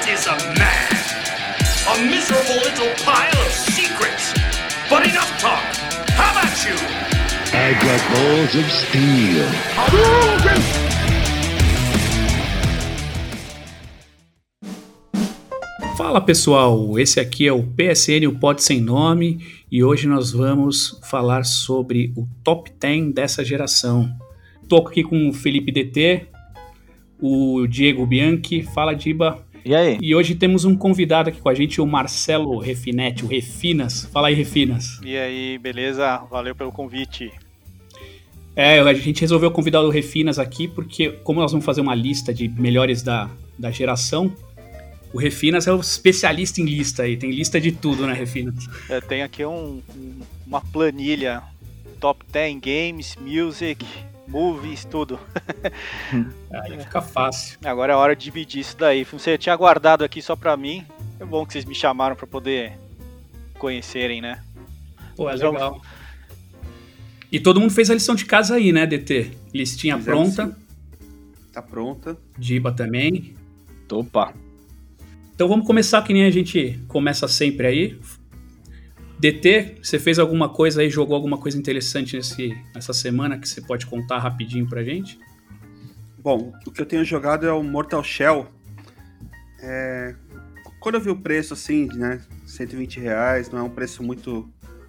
is a man. A miserable little pile of secrets. But enough talk. How about you? I've got balls of steel. Fala pessoal, esse aqui é o PSN, o Pod Sem Nome, e hoje nós vamos falar sobre o Top 10 dessa geração. Tô aqui com o Felipe DT, o Diego Bianchi, fala Diba. E aí? E hoje temos um convidado aqui com a gente, o Marcelo Refinetti, o Refinas. Fala aí, Refinas. E aí, beleza? Valeu pelo convite. A gente resolveu convidar o Refinas aqui porque, como nós vamos fazer uma lista de melhores da geração, o Refinas é o especialista em lista aí, tem lista de tudo, né, Refinas? Tem aqui uma planilha, top 10 games, music, movies, tudo. Aí fica fácil. Agora é hora de dividir isso daí. Você tinha guardado aqui só pra mim, é bom que vocês me chamaram pra poder conhecerem, né? Pô, é legal. E todo mundo fez a lição de casa aí, né, DT? Listinha pronta. Sim. Tá pronta. Diba também. Opa. Então vamos começar que nem a gente começa sempre aí. DT, você fez alguma coisa aí, jogou alguma coisa interessante nessa semana que você pode contar rapidinho pra gente? Bom, o que eu tenho jogado é o Mortal Shell. Quando eu vi o preço assim, né, R$120, não é um preço muito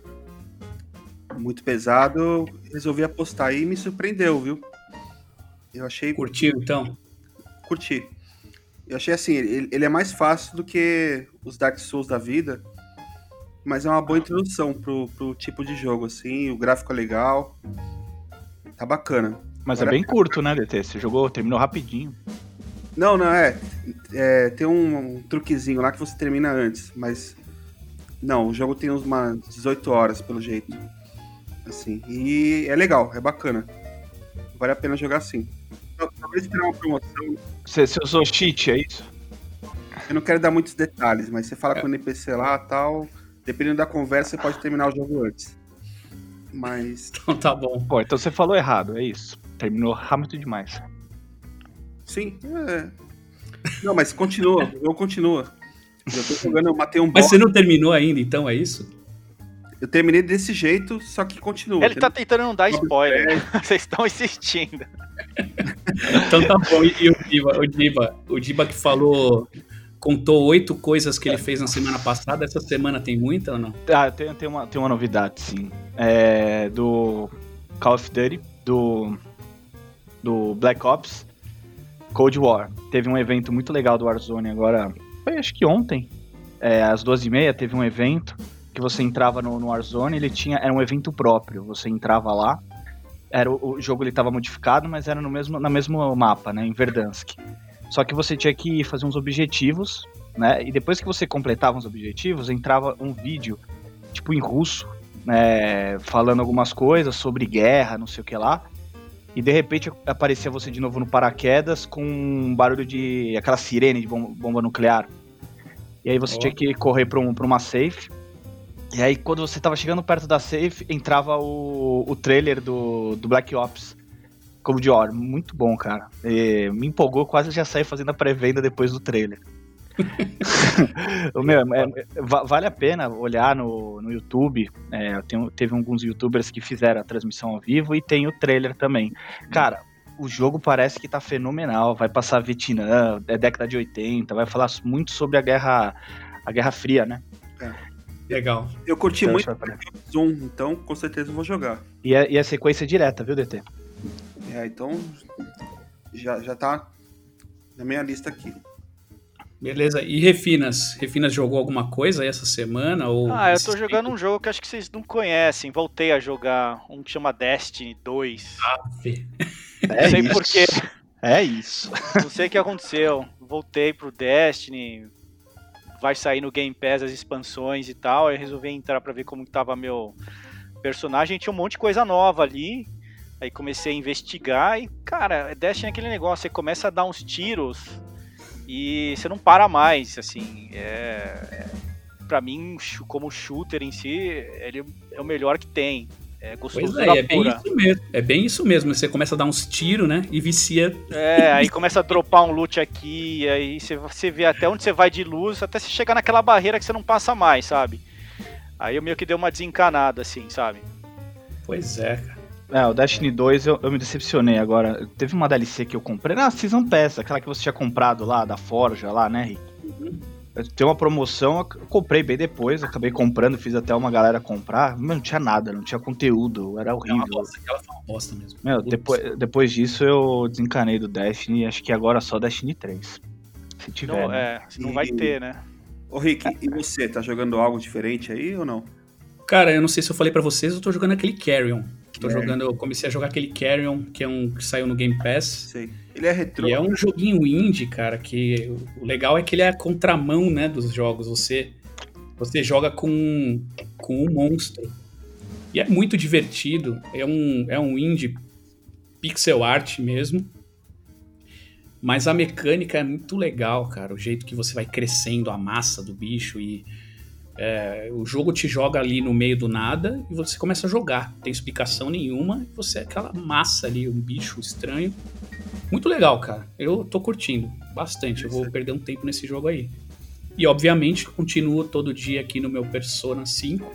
pesado, eu resolvi apostar e me surpreendeu, viu? Eu achei... Curtiu então? Curti. Eu achei assim, ele é mais fácil do que os Dark Souls da vida, mas é uma boa introdução pro tipo de jogo, assim, o gráfico é legal, tá bacana. Mas agora, é bem curto, né, DT? Você terminou rapidinho. Não, tem um truquezinho lá que você termina antes, mas não, o jogo tem umas 18 horas, pelo jeito, assim, e é legal, é bacana, vale a pena jogar assim. Talvez tirar uma promoção. Você usou cheat, é isso? Eu não quero dar muitos detalhes, mas você fala com o NPC lá e tal, dependendo da conversa, você pode terminar o jogo antes. Mas... Então tá bom. Pô, então você falou errado, é isso. Terminou rápido demais. Sim, Não, mas continua, o jogo continua. Eu tô jogando, eu matei um boss. Mas você não terminou ainda, então, é isso? Eu terminei desse jeito, só que continua. Ele tá tentando não dar spoiler. Vocês estão insistindo. Então tá bom. E o Diba que contou 8 coisas que ele fez na semana passada. Essa semana tem muita ou não? Tem uma novidade, sim. Do Call of Duty, do Black Ops, Cold War. Teve um evento muito legal do Warzone agora, foi acho que ontem, às 12h30 teve um evento que você entrava no Warzone, era um evento próprio, você entrava lá, o jogo ele estava modificado, mas era no mesmo mapa, né, em Verdansk. Só que você tinha que fazer uns objetivos, né, e depois que você completava os objetivos, entrava um vídeo, tipo em russo, falando algumas coisas sobre guerra, não sei o que lá, e de repente aparecia você de novo no paraquedas com um barulho de aquela sirene de bomba nuclear. E aí você tinha que correr para uma safe. E aí, quando você tava chegando perto da safe, entrava o trailer do Black Ops Cold War. Muito bom, cara. Me empolgou, quase já saí fazendo a pré-venda depois do trailer. Vale a pena olhar no YouTube. Teve alguns youtubers que fizeram a transmissão ao vivo e tem o trailer também. Cara, o jogo parece que tá fenomenal. Vai passar Vietnã, década de 80, vai falar muito sobre a Guerra Fria, né? Legal. Eu curti muito o Zoom, então com certeza vou jogar. E a sequência direta, viu, DT? Então já tá na minha lista aqui. Beleza. E Refinas? Refinas jogou alguma coisa aí essa semana? Ou eu tô jogando um jogo que acho que vocês não conhecem. Voltei a jogar um que chama Destiny 2. Não sei porquê. É isso. Não sei o que aconteceu. Voltei pro Destiny. Vai sair no Game Pass as expansões e tal, aí resolvi entrar pra ver como que tava meu personagem, tinha um monte de coisa nova ali, aí comecei a investigar e, cara, Destiny é aquele negócio, você começa a dar uns tiros e você não para mais, assim, pra mim, como shooter em si, ele é o melhor que tem, É Pois gostosura é bem pura. isso mesmo. É bem isso mesmo. Você começa a dar uns tiros, né? E vicia. Aí começa a dropar um loot aqui, aí você vê até onde você vai de luz, até você chegar naquela barreira que você não passa mais, sabe? Aí eu meio que dei uma desencanada, assim, sabe? Pois é, cara. O Destiny 2 eu me decepcionei agora. Teve uma DLC que eu comprei na Season Pass, aquela que você tinha comprado lá, da Forja lá, né, Rick? Tem uma promoção, eu comprei bem depois, acabei comprando, fiz até uma galera comprar, mas não tinha nada, não tinha conteúdo, era horrível. Aquela foi uma bosta mesmo. Meu, depois disso eu desencanei do Destiny, acho que agora só Destiny 3. Se tiver, né? Não vai ter, né? Ô Rick, e você, tá jogando algo diferente aí ou não? Cara, eu não sei se eu falei pra vocês, eu tô jogando aquele Carrion. Eu comecei a jogar aquele Carrion, que é um que saiu no Game Pass. Sei. Ele é retrô. E é um joguinho indie, cara, que o legal é que ele é a contramão, né, dos jogos. Você joga com um monstro. E é muito divertido. É um indie pixel art mesmo. Mas a mecânica é muito legal, cara. O jeito que você vai crescendo a massa do bicho e... o jogo te joga ali no meio do nada e você começa a jogar. Não tem explicação nenhuma. Você é aquela massa ali, um bicho estranho. Muito legal, cara. Eu tô curtindo bastante. Eu vou perder um tempo nesse jogo aí. E, obviamente, continuo todo dia aqui no meu Persona 5.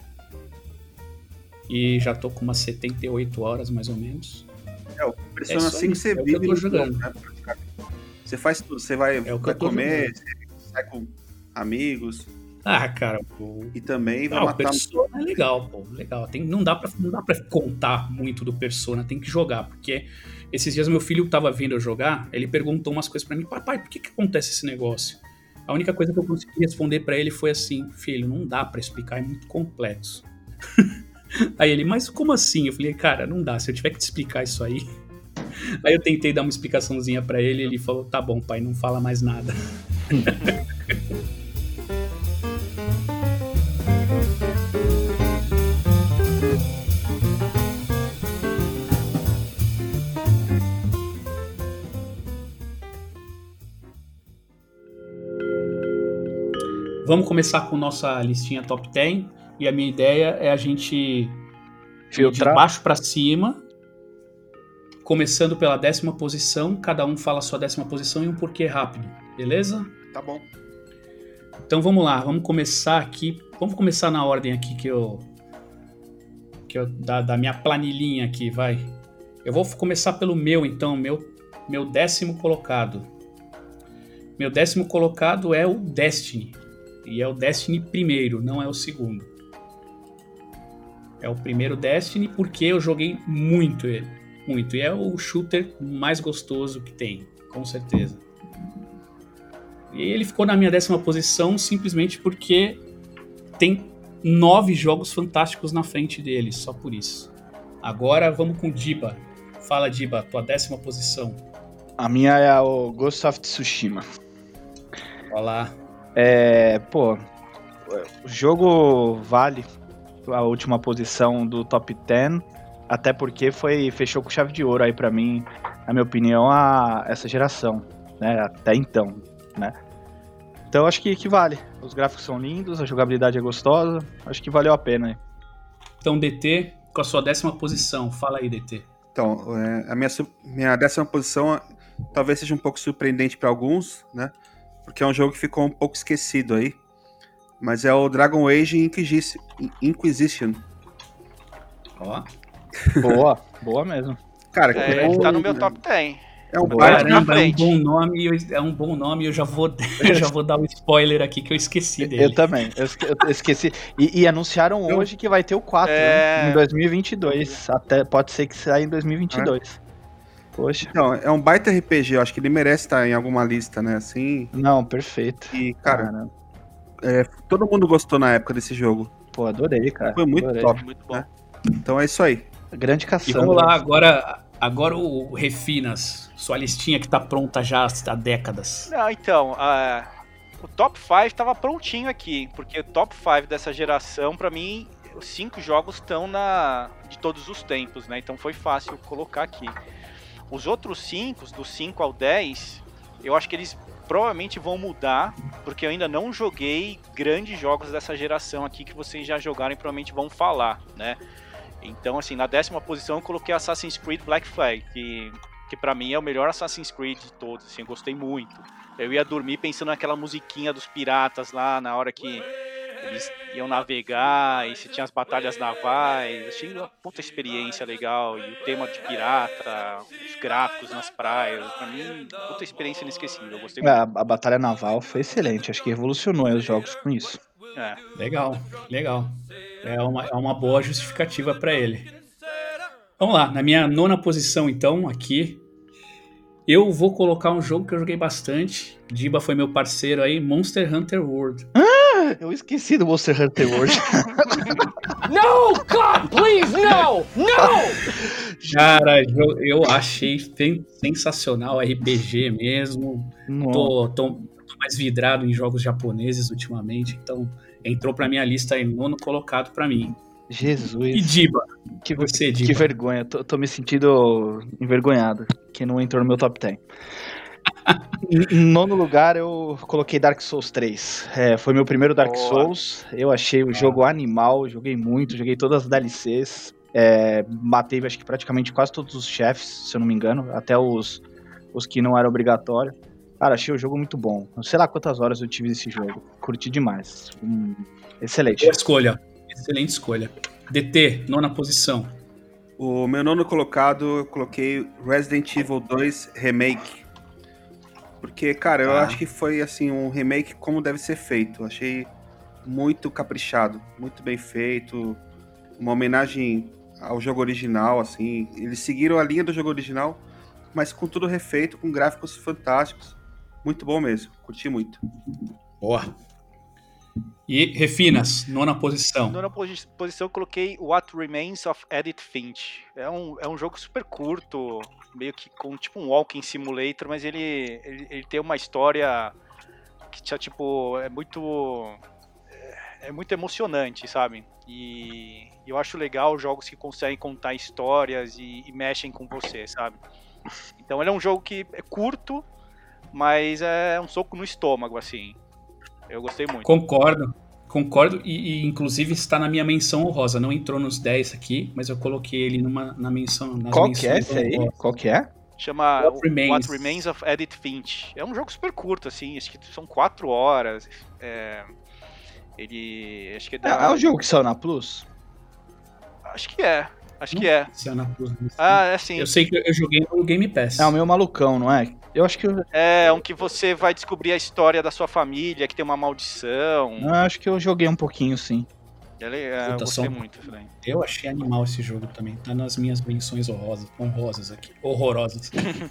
E já tô com umas 78 horas, mais ou menos. O Persona 5 você vive no jogo, né? Você faz tudo. Você vai comer, você sai com amigos. Ah, cara, e também vai matar... O Persona é legal, pô, legal. Não dá pra contar muito do Persona, tem que jogar, porque esses dias meu filho tava vendo eu jogar, ele perguntou umas coisas pra mim, papai, por que acontece esse negócio? A única coisa que eu consegui responder pra ele foi assim, filho, não dá pra explicar, é muito complexo. Aí ele, mas como assim? Eu falei, cara, não dá, se eu tiver que te explicar isso aí... Aí eu tentei dar uma explicaçãozinha pra ele, ele falou, tá bom, pai, não fala mais nada. Vamos começar com nossa listinha top 10. E a minha ideia é a gente filtrar de baixo para cima, começando pela 10ª posição. Cada um fala a sua 10ª posição e um porquê rápido, beleza? Tá bom. Então vamos lá, vamos começar aqui. Vamos começar na ordem aqui da minha planilhinha aqui, vai. Eu vou começar pelo meu, então, meu 10º colocado. Meu 10º colocado é o Destiny. E é o Destiny primeiro, não é o segundo. É o primeiro Destiny porque eu joguei muito ele. Muito. E é o shooter mais gostoso que tem, com certeza. E ele ficou na minha 10ª posição simplesmente porque tem 9 jogos fantásticos na frente dele, só por isso. Agora vamos com Diba. Fala, Diba, tua 10ª posição. A minha é o Ghost of Tsushima. Olá. O jogo vale a última posição do top 10, até porque fechou com chave de ouro aí pra mim, na minha opinião, essa geração, né, até então, né. Então acho que vale, os gráficos são lindos, a jogabilidade é gostosa, acho que valeu a pena aí. Então, DT, com a sua 10ª posição, fala aí, DT. Então, a minha 10ª posição talvez seja um pouco surpreendente pra alguns, né, porque é um jogo que ficou um pouco esquecido aí, mas é o Dragon Age Inquisition. Ó. Boa mesmo. Cara, tá no meu top 10. É um Caramba, é um bom nome e eu já vou dar um spoiler aqui que eu esqueci dele. Eu também, eu esqueci. E anunciaram hoje que vai ter o 4, né, em 2022. Até pode ser que saia em 2022. Poxa. Então, é um baita RPG, eu acho que ele merece estar em alguma lista, né, assim. Não, perfeito. E, cara, todo mundo gostou na época desse jogo. Pô, adorei, cara. Foi muito top, muito bom. Né? Então é isso aí. Grande caçamba. E vamos lá, agora o Refinas, sua listinha que tá pronta já há décadas. Não, então, o top 5 tava prontinho aqui, porque o top 5 dessa geração, pra mim, os 5 jogos estão de todos os tempos, né? Então foi fácil colocar aqui. Os outros 5, do 5 ao 10, eu acho que eles provavelmente vão mudar, porque eu ainda não joguei grandes jogos dessa geração aqui que vocês já jogaram e provavelmente vão falar, né? Então, assim, na 10ª posição eu coloquei Assassin's Creed Black Flag, que pra mim é o melhor Assassin's Creed de todos, assim, eu gostei muito. Eu ia dormir pensando naquela musiquinha dos piratas lá, na hora que eles iam navegar, e se tinha as batalhas navais, achei uma puta experiência legal, e o tema de pirata, os gráficos nas praias, pra mim, puta experiência inesquecível, eu gostei muito. A batalha naval foi excelente, acho que revolucionou os jogos com isso. Legal. É uma boa justificativa pra ele. Vamos lá, na minha 9ª posição, então, aqui, eu vou colocar um jogo que eu joguei bastante. Diba foi meu parceiro aí, Monster Hunter World. Eu esqueci do Monster Hunter World. No, God, please, no! Cara, eu achei sensacional, RPG mesmo. Tô mais vidrado em jogos japoneses ultimamente, então entrou pra minha lista aí, 9º colocado pra mim. Jesus. E Diba? Diba? Que vergonha, tô me sentindo envergonhado que não entrou no meu top 10. Em 9º lugar eu coloquei Dark Souls 3. Foi meu primeiro Dark Souls. Eu achei o jogo animal, joguei muito, joguei todas as DLCs. Matei acho que praticamente quase todos os chefes, se eu não me engano, até os que não eram obrigatórios. Cara, achei o jogo muito bom. Não sei lá quantas horas eu tive nesse jogo. Curti demais. Excelente. Boa escolha. Excelente escolha. DT, 9ª posição. O meu 9º colocado, eu coloquei Resident Evil 2 Remake. Porque, cara, eu acho que foi, assim, um remake como deve ser feito. Eu achei muito caprichado, muito bem feito. Uma homenagem ao jogo original, assim. Eles seguiram a linha do jogo original, mas com tudo refeito, com gráficos fantásticos. Muito bom mesmo, curti muito. Boa. E Refinas, 9ª posição. 9ª posição eu coloquei What Remains of Edith Finch. É um jogo super curto, meio que com tipo um walking simulator, mas ele tem uma história que tipo, é muito emocionante, sabe? E eu acho legal jogos que conseguem contar histórias e mexem com você, sabe? Então ele é um jogo que é curto, mas é um soco no estômago, assim. Eu gostei muito. Concordo e inclusive está na minha menção honrosa. Não entrou nos 10 aqui, mas eu coloquei ele na menção. Qual que é esse aí? Qual que é? Chama What Remains of Edith Finch. É um jogo super curto, assim, acho que são 4 horas. Acho que é o jogo que saiu na Plus? Acho que é. Saiu na Plus. É sim. Eu sei que eu joguei no Game Pass. É o meu malucão, não é? Eu acho que É um que você vai descobrir a história da sua família, que tem uma maldição. Eu acho que eu joguei um pouquinho, sim. Eu gostei muito, Fran. Eu achei animal esse jogo também. Tá nas minhas menções honrosas aqui. Horrorosas.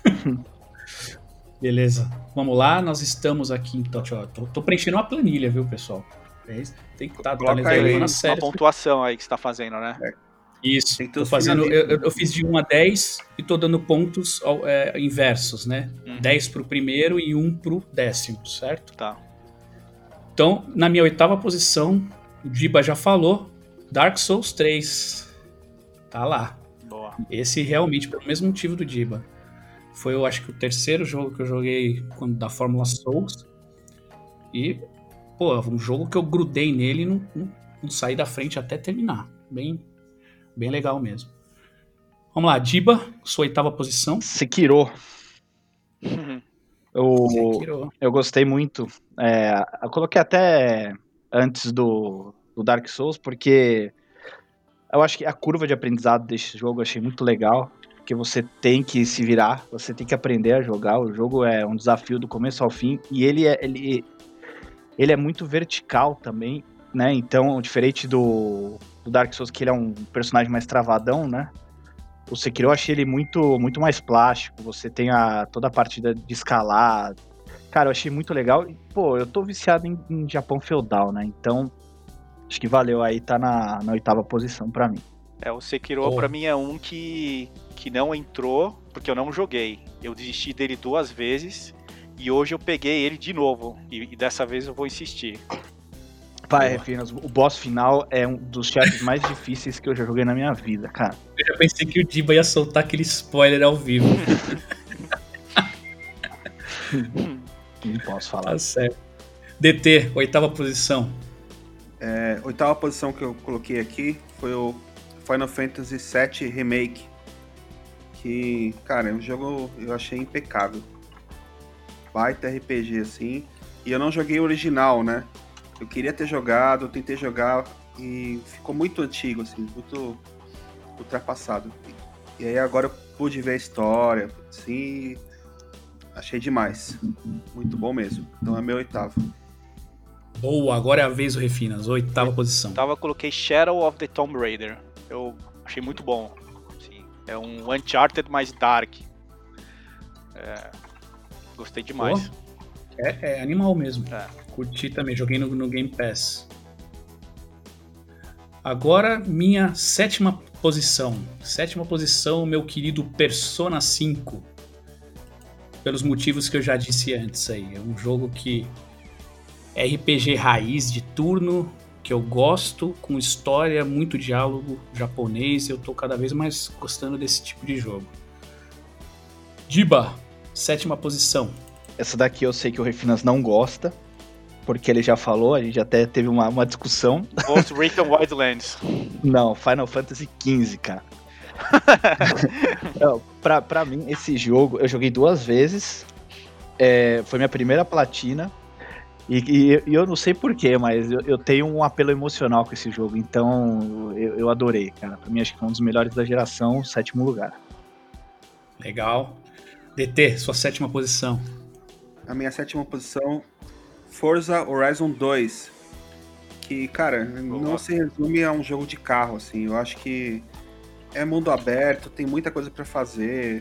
Beleza. Vamos lá, nós estamos aqui. Então, tô preenchendo uma planilha, viu, pessoal? Tem que estar levando a sério. Uma pontuação aí que você tá fazendo, né? Isso. Tô fazendo, eu fiz de 1 a 10 e tô dando pontos inversos, né? 10 pro primeiro e 1 pro 10º, certo? Tá. Então, na minha 8ª posição, o Diba já falou, Dark Souls 3. Tá lá. Boa. Esse realmente, pelo mesmo motivo do Diba. Foi, eu acho que o 3º jogo que eu joguei da Fórmula Souls. E, um jogo que eu grudei nele e não saí da frente até terminar. Bem legal mesmo. Vamos lá, Diba, sua 8ª posição. Sekiro. Eu gostei muito. Eu coloquei até antes do Dark Souls, porque eu acho que a curva de aprendizado desse jogo eu achei muito legal, porque você tem que se virar, você tem que aprender a jogar. O jogo é um desafio do começo ao fim, e ele é muito vertical também, né? Então, diferente do Dark Souls, que ele é um personagem mais travadão, né? O Sekiro eu achei ele muito, muito mais plástico. Você tem toda a parte de escalar. Cara, eu achei muito legal. E, eu tô viciado em Japão feudal, né? Então, acho que valeu aí, tá na 8ª posição pra mim. O Sekiro pra mim é um que não entrou, porque eu não joguei. Eu desisti dele 2 vezes, e hoje eu peguei ele de novo. E dessa vez eu vou insistir. Vai, Refinas, o boss final é um dos chefes mais difíceis que eu já joguei na minha vida, cara. Eu já pensei que o Diba ia soltar aquele spoiler ao vivo. Não posso falar. Tá certo. DT, 8ª posição. 8ª posição que eu coloquei aqui foi o Final Fantasy VII Remake. Que, cara, é um jogo eu achei impecável. Baita RPG, assim. E eu não joguei o original, né? Eu queria ter jogado, eu tentei jogar e ficou muito antigo, assim, muito ultrapassado. E aí agora eu pude ver a história, assim, achei demais. Muito bom mesmo. Então é meu 8º. Boa, agora é a vez do Refinas, 8ª posição. Eu coloquei Shadow of the Tomb Raider. Eu achei muito bom. Assim, é um Uncharted mais dark. Gostei demais. Pô, é animal mesmo. É. Curti também, joguei no Game Pass. Agora, minha 7ª posição. 7ª posição, meu querido Persona 5. Pelos motivos que eu já disse antes aí. É um jogo que é RPG raiz de turno, que eu gosto, com história, muito diálogo japonês. Eu tô cada vez mais gostando desse tipo de jogo. Diba, 7ª posição. Essa daqui eu sei que o Refinas não gosta, porque ele já falou, a gente até teve uma discussão. Ghost Recon Wildlands. Não, Final Fantasy XV, cara. Pra mim, esse jogo, eu joguei 2 vezes, foi minha primeira platina, e eu não sei porquê, mas eu tenho um apelo emocional com esse jogo, então eu adorei, cara. Pra mim, acho que foi um dos melhores da geração, 7º lugar. Legal. DT, sua 7ª posição. A minha 7ª posição, Forza Horizon 2. Que, cara, não se resume a um jogo de carro, assim. Eu acho que é mundo aberto, tem muita coisa pra fazer.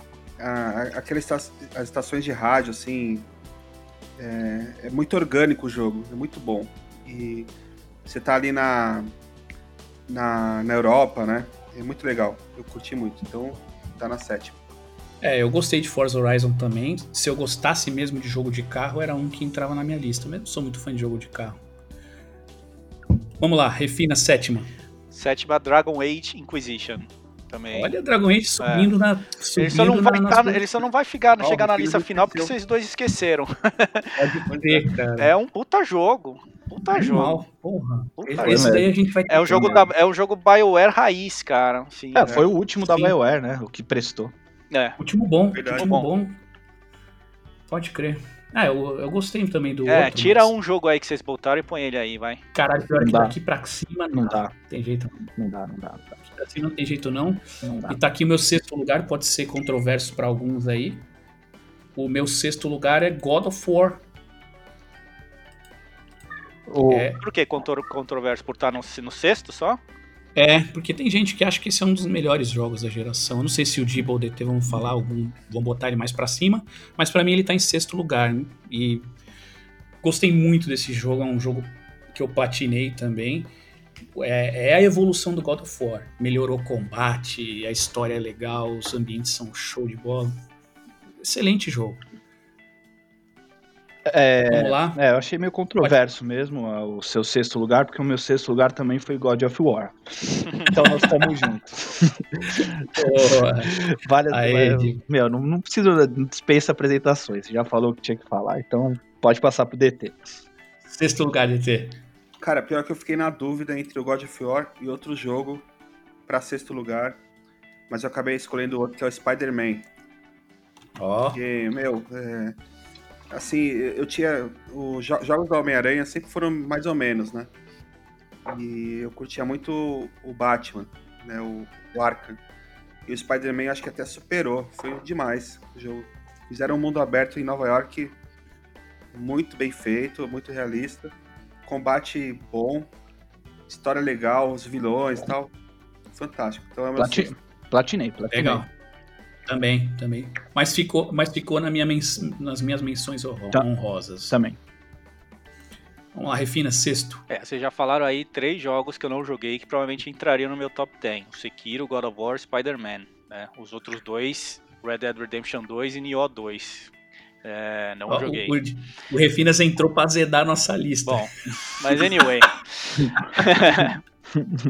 As estações de rádio, assim, é muito orgânico o jogo, é muito bom. E você tá ali na Europa, né? É muito legal, eu curti muito. Então, tá na 7ª. Eu gostei de Forza Horizon também. Se eu gostasse mesmo de jogo de carro, era um que entrava na minha lista. Eu não sou muito fã de jogo de carro. Vamos lá, Refina, 7ª. 7ª, Dragon Age Inquisition. Também. Olha, Dragon Age subindo na. Ele só não vai chegar na lista final porque vocês dois esqueceram. Pode ver, cara. É um puta jogo. Animal, porra. Puta Esse daí a gente vai ter. É um jogo BioWare raiz, cara. Assim, foi o último da BioWare, né? O que prestou. Último bom, Verdade. último bom. Pode crer. Eu gostei também do outro. Tira um jogo aí que vocês botaram e põe ele aí, vai. Caralho, pior que daqui pra cima não dá. Tem jeito não. Não dá. Daqui pra cima não tem jeito não. Não dá. E tá aqui o meu 6º lugar, pode ser controverso pra alguns aí. O meu 6º lugar é God of War. Por que controverso? Por estar no 6º só? Porque tem gente que acha que esse é um dos melhores jogos da geração. Eu não sei se o Diba ou o DT vão falar, vão botar ele mais pra cima, mas pra mim ele tá em 6º lugar, né? E gostei muito desse jogo, é um jogo que eu platinei também. É a evolução do God of War. Melhorou o combate, a história é legal, os ambientes são show de bola. Excelente jogo. Vamos lá? Eu achei meio controverso mesmo o seu 6º lugar, porque o meu 6º lugar também foi God of War. Então nós estamos juntos. Não precisa dispensa apresentações. Você já falou o que tinha que falar, então pode passar pro DT. 6º lugar, DT. Cara, pior que eu fiquei na dúvida entre o God of War e outro jogo pra 6º lugar, mas eu acabei escolhendo outro, que é o Spider-Man. Porque, assim, eu tinha... Os jogos do Homem-Aranha sempre foram mais ou menos, né? E eu curtia muito o Batman, né? O Arkham. E o Spider-Man acho que até superou. Foi demais o jogo. Fizeram um mundo aberto em Nova York muito bem feito, muito realista. Combate bom, história legal, os vilões e tal. Fantástico. Então é meu Platinei. Legal. Também. Mas ficou nas minhas menções honrosas. Também. Vamos lá, Refina, 6º. Vocês já falaram aí 3 jogos que eu não joguei que provavelmente entrariam no meu top 10. O Sekiro, God of War, Spider-Man. Né? Os outros 2, Red Dead Redemption 2 e Nioh 2. Não joguei. O Refinas entrou pra azedar a nossa lista. Bom, mas anyway.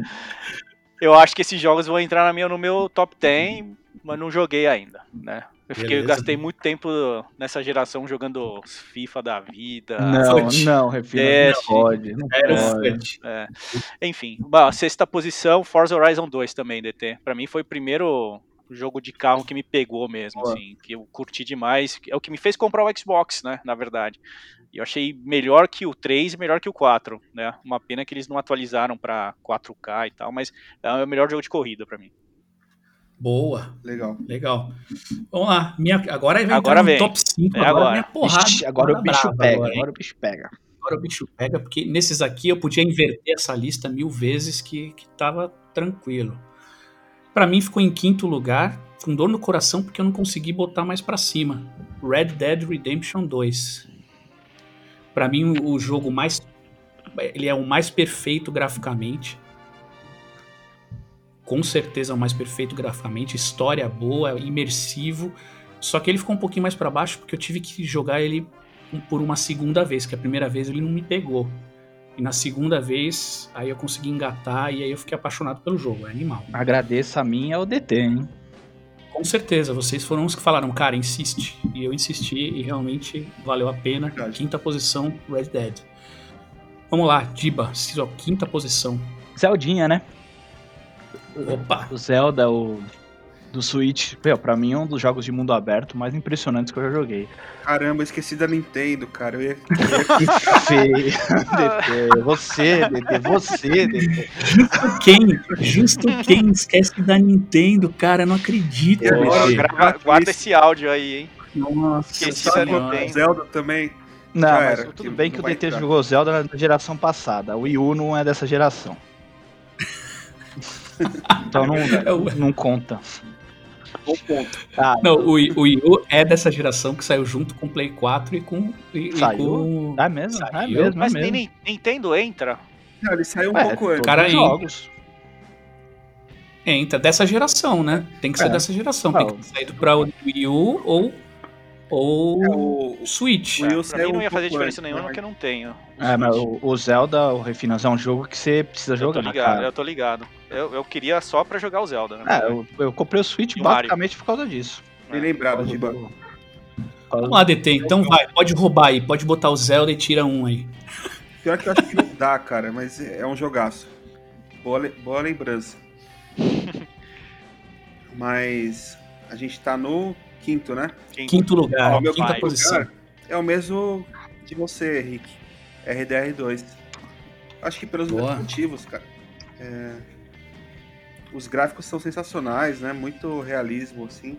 Eu acho que esses jogos vão entrar no meu top 10, mas não joguei ainda, né? Beleza. Gastei muito tempo nessa geração jogando os FIFA da vida. Não, refina, não pode. Não Era o pode. FUT. Enfim, a sexta posição, Forza Horizon 2 também, DT. Pra mim foi o primeiro jogo de carro que me pegou mesmo, assim, que eu curti demais. É o que me fez comprar o Xbox, né, na verdade. E eu achei melhor que o 3 e melhor que o 4, né. Uma pena que eles não atualizaram pra 4K e tal, mas é o melhor jogo de corrida pra mim. Boa, Legal. legal. Vamos lá, agora vai entrar Agora no vem. top 5, É agora agora. minha porrada. Ixi, agora o bicho brava pega, agora, hein? agora o bicho pega. Agora o bicho pega, porque nesses aqui eu podia inverter essa lista 1000 vezes que tava tranquilo. Pra mim ficou em quinto lugar, com dor no coração, porque eu não consegui botar mais pra cima. Red Dead Redemption 2. Pra mim o jogo ele é o mais perfeito graficamente. Com certeza é o mais perfeito graficamente, história boa, imersivo. Só que ele ficou um pouquinho mais pra baixo porque eu tive que jogar ele por uma segunda vez, que a primeira vez ele não me pegou. E na segunda vez, aí eu consegui engatar e aí eu fiquei apaixonado pelo jogo, é animal. Agradeço a mim e ao DT, hein? Com certeza, vocês foram os que falaram, cara, insiste. E eu insisti e realmente valeu a pena. Verdade. Quinta posição, Red Dead. Vamos lá, Diba, sua quinta posição. Zeldinha, né? Opa! O Zelda, do Switch, pra mim é um dos jogos de mundo aberto mais impressionantes que eu já joguei. Caramba, esqueci da Nintendo, cara. Que feio, DT. Você, DT. Justo quem esquece da Nintendo, cara, eu não acredito. E agora, velho. Guarda esse áudio aí, hein. Nossa Esqueci da senhora. Nintendo. Zelda também. Não, Já mas era, tudo que bem não que o vai DT entrar. jogou Zelda na geração passada. O Wii U não é dessa geração. Então não conta. Bom ponto. Ah, Não, o Wii U é dessa geração que saiu junto com o Play 4 e com... Saiu? É mesmo? Saiu. É mesmo, Mas é mesmo. nem Nintendo entra. Não, ele saiu um É, pouco antes. Cara, todos os jogos. Entra dessa geração, né? Tem que ser É. dessa geração. Tem que ter saído pra Wii U ou O Switch. Wii U Pra saiu mim não um ia fazer pouco diferença antes, nenhuma né? porque eu não tenho. É, mas o Zelda, o Refinas, é um jogo que você precisa Eu tô jogar, ligado, cara. eu tô ligado. Eu queria só pra jogar o Zelda, né? Eu comprei o Switch E o basicamente por causa disso. Bem lembrado, Diba. Vamos lá, DT. Então vai, pode roubar aí. Pode botar o Zelda e tira um aí. Pior que eu acho que não dá, cara, mas é um jogaço. Boa lembrança. Mas a gente tá no quinto, né? Quinto lugar, Ó, meu quinta pai, posição. lugar é o mesmo de você, Rick. RDR2. Acho que pelos Boa. mesmos motivos, cara. Os gráficos são sensacionais, né? Muito realismo, assim.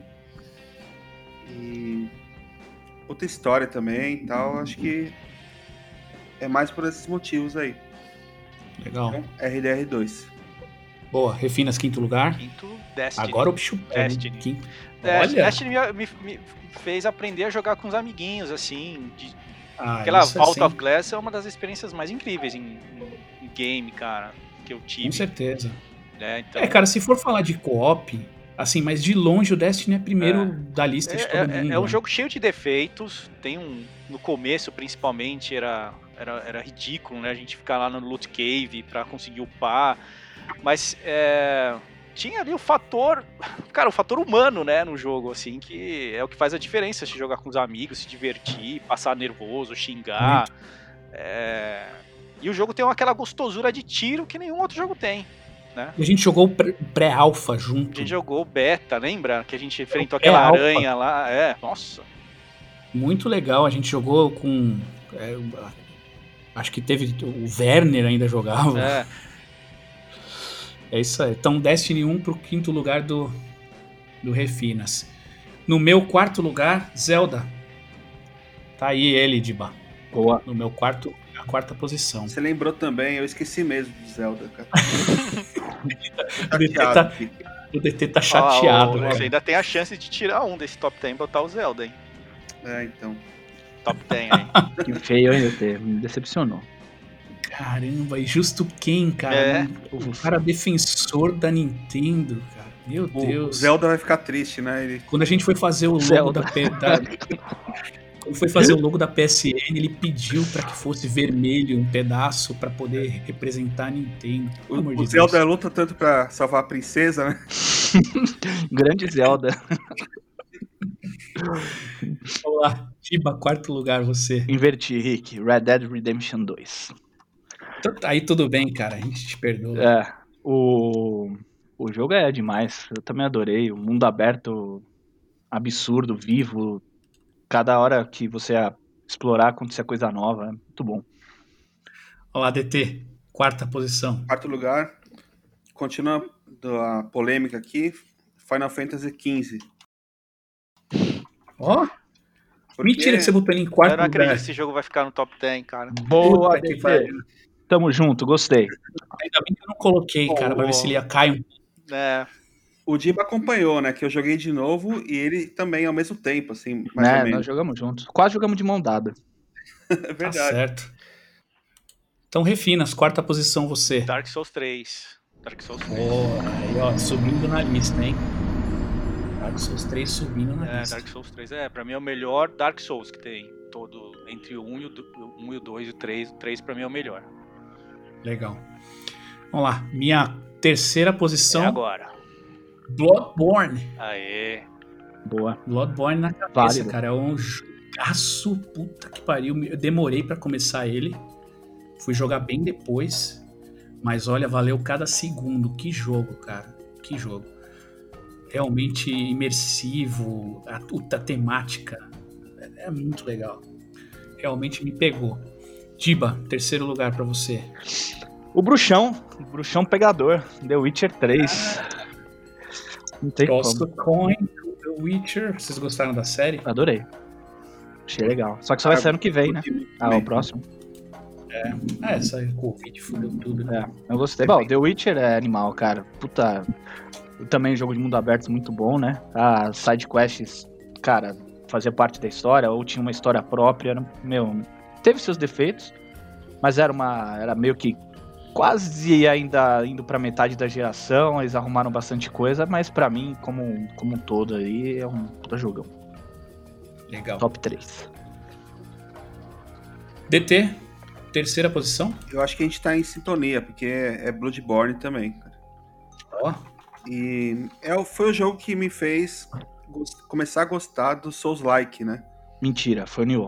E outra história também e tal. Acho que é mais por esses motivos aí. Legal. Então, RDR2. Boa, Refinas, quinto lugar. Quinto, Destiny. Agora o bicho pega. Destiny. Quinto. Destiny Olha. me fez aprender a jogar com os amiguinhos, assim. Ah, Aquela isso Vault sim, of Glass é uma das experiências mais incríveis em game, cara, que eu com tive. certeza. Né? Então, Cara, se for falar de co-op, assim, mas de longe o Destiny é primeiro da lista de todo mundo. é um né? jogo cheio de defeitos. No começo, principalmente, era ridículo, né? A gente ficar lá no Loot Cave pra conseguir upar. Mas tinha ali o fator humano, né, no jogo, assim, que é o que faz a diferença de jogar com os amigos, se divertir, passar nervoso, xingar. E o jogo tem aquela gostosura de tiro que nenhum outro jogo tem. Né? E a gente jogou o pré-alpha A junto. gente jogou o beta, lembra? Que a gente enfrentou É, aquela alpha. aranha lá. Nossa. Muito legal. A gente jogou com. Acho que teve. O Werner ainda jogava. É isso aí. Então, Destiny 1 pro quinto lugar do Refinas. No meu quarto lugar, Zelda. Tá aí ele, Diba. Boa. No meu a quarta posição. Você lembrou também, eu esqueci mesmo de Zelda, cara. O DT tá chateado, né? Você ainda tem a chance de tirar um desse top 10 e botar o Zelda, hein? Então. Top 10 aí. Que feio, hein, DT? Me decepcionou. Caramba, e justo quem, cara? O cara defensor da Nintendo, cara. Meu Deus. O Zelda vai ficar triste, né? Quando a gente foi fazer o logo quando foi fazer o logo da PSN, ele pediu pra que fosse vermelho um pedaço pra poder representar a Nintendo. Pelo amor de O Deus. Zelda luta tanto pra salvar a princesa, né? Grande Zelda. Vamos lá. Giba, quarto lugar, você. Inverti, Rick. Red Dead Redemption 2. Aí tudo bem, cara. A gente te perdoa. O jogo é demais. Eu também adorei. O mundo aberto, absurdo, vivo. Cada hora que você explorar, acontecer coisa nova. É muito bom. Olá, DT. Quarta posição. Quarto lugar, continua a polêmica aqui, Final Fantasy XV. Ó, mentira que você botou ele em Eu quarto não acredito lugar. que esse jogo vai ficar no top 10, cara. Boa, Puta que pariu. DT. Tamo junto, gostei. Ainda bem que eu não coloquei, cara, pra ver se ele ia cair. É, O Diba acompanhou, né? Que eu joguei de novo e ele também ao mesmo tempo, assim, mais ou Nós menos. jogamos juntos. Quase jogamos de mão dada. É Tá verdade. certo. Então, Refinas, quarta posição você. Dark Souls 3. Dark Souls 3. Boa, aí ó, subindo na lista, hein? Dark Souls 3 subindo na lista. Dark Souls 3 pra mim é o melhor Dark Souls que tem. Todo, entre o 1 e o 2 e o 3. O 3 pra mim é o melhor. Legal. Vamos lá, minha terceira É posição, agora. Bloodborne. Aê. Boa. Bloodborne na cabeça, Válido. cara. É um jogaço, puta que pariu. Eu demorei pra começar ele. Fui jogar bem depois. Mas olha, valeu cada segundo. Que jogo, cara. Que jogo. Realmente imersivo. A temática é muito legal. Realmente me pegou. Diba, terceiro lugar pra você. O Bruxão pegador. The Witcher 3. Não tem Gosto como. Coin, The Witcher. Vocês gostaram da série? Adorei. Achei legal. Só que só vai ser ano que vem, né? O próximo. Essa Covid fudeu tudo, né? Eu gostei. Bom, The Witcher é animal, cara. Puta. Também jogo de mundo aberto muito bom, né? As side quests, cara, fazia parte da história, ou tinha uma história própria. Meu, teve seus defeitos, mas era meio que quase ainda indo pra metade da geração. Eles arrumaram bastante coisa, mas pra mim, como um todo aí, é um puta jogão. Legal. Top 3. DT, terceira posição. Eu acho que a gente tá em sintonia, porque é Bloodborne também, cara. Ó, E foi o jogo que me fez começar a gostar do Souls-like, né? Mentira, foi o Nioh.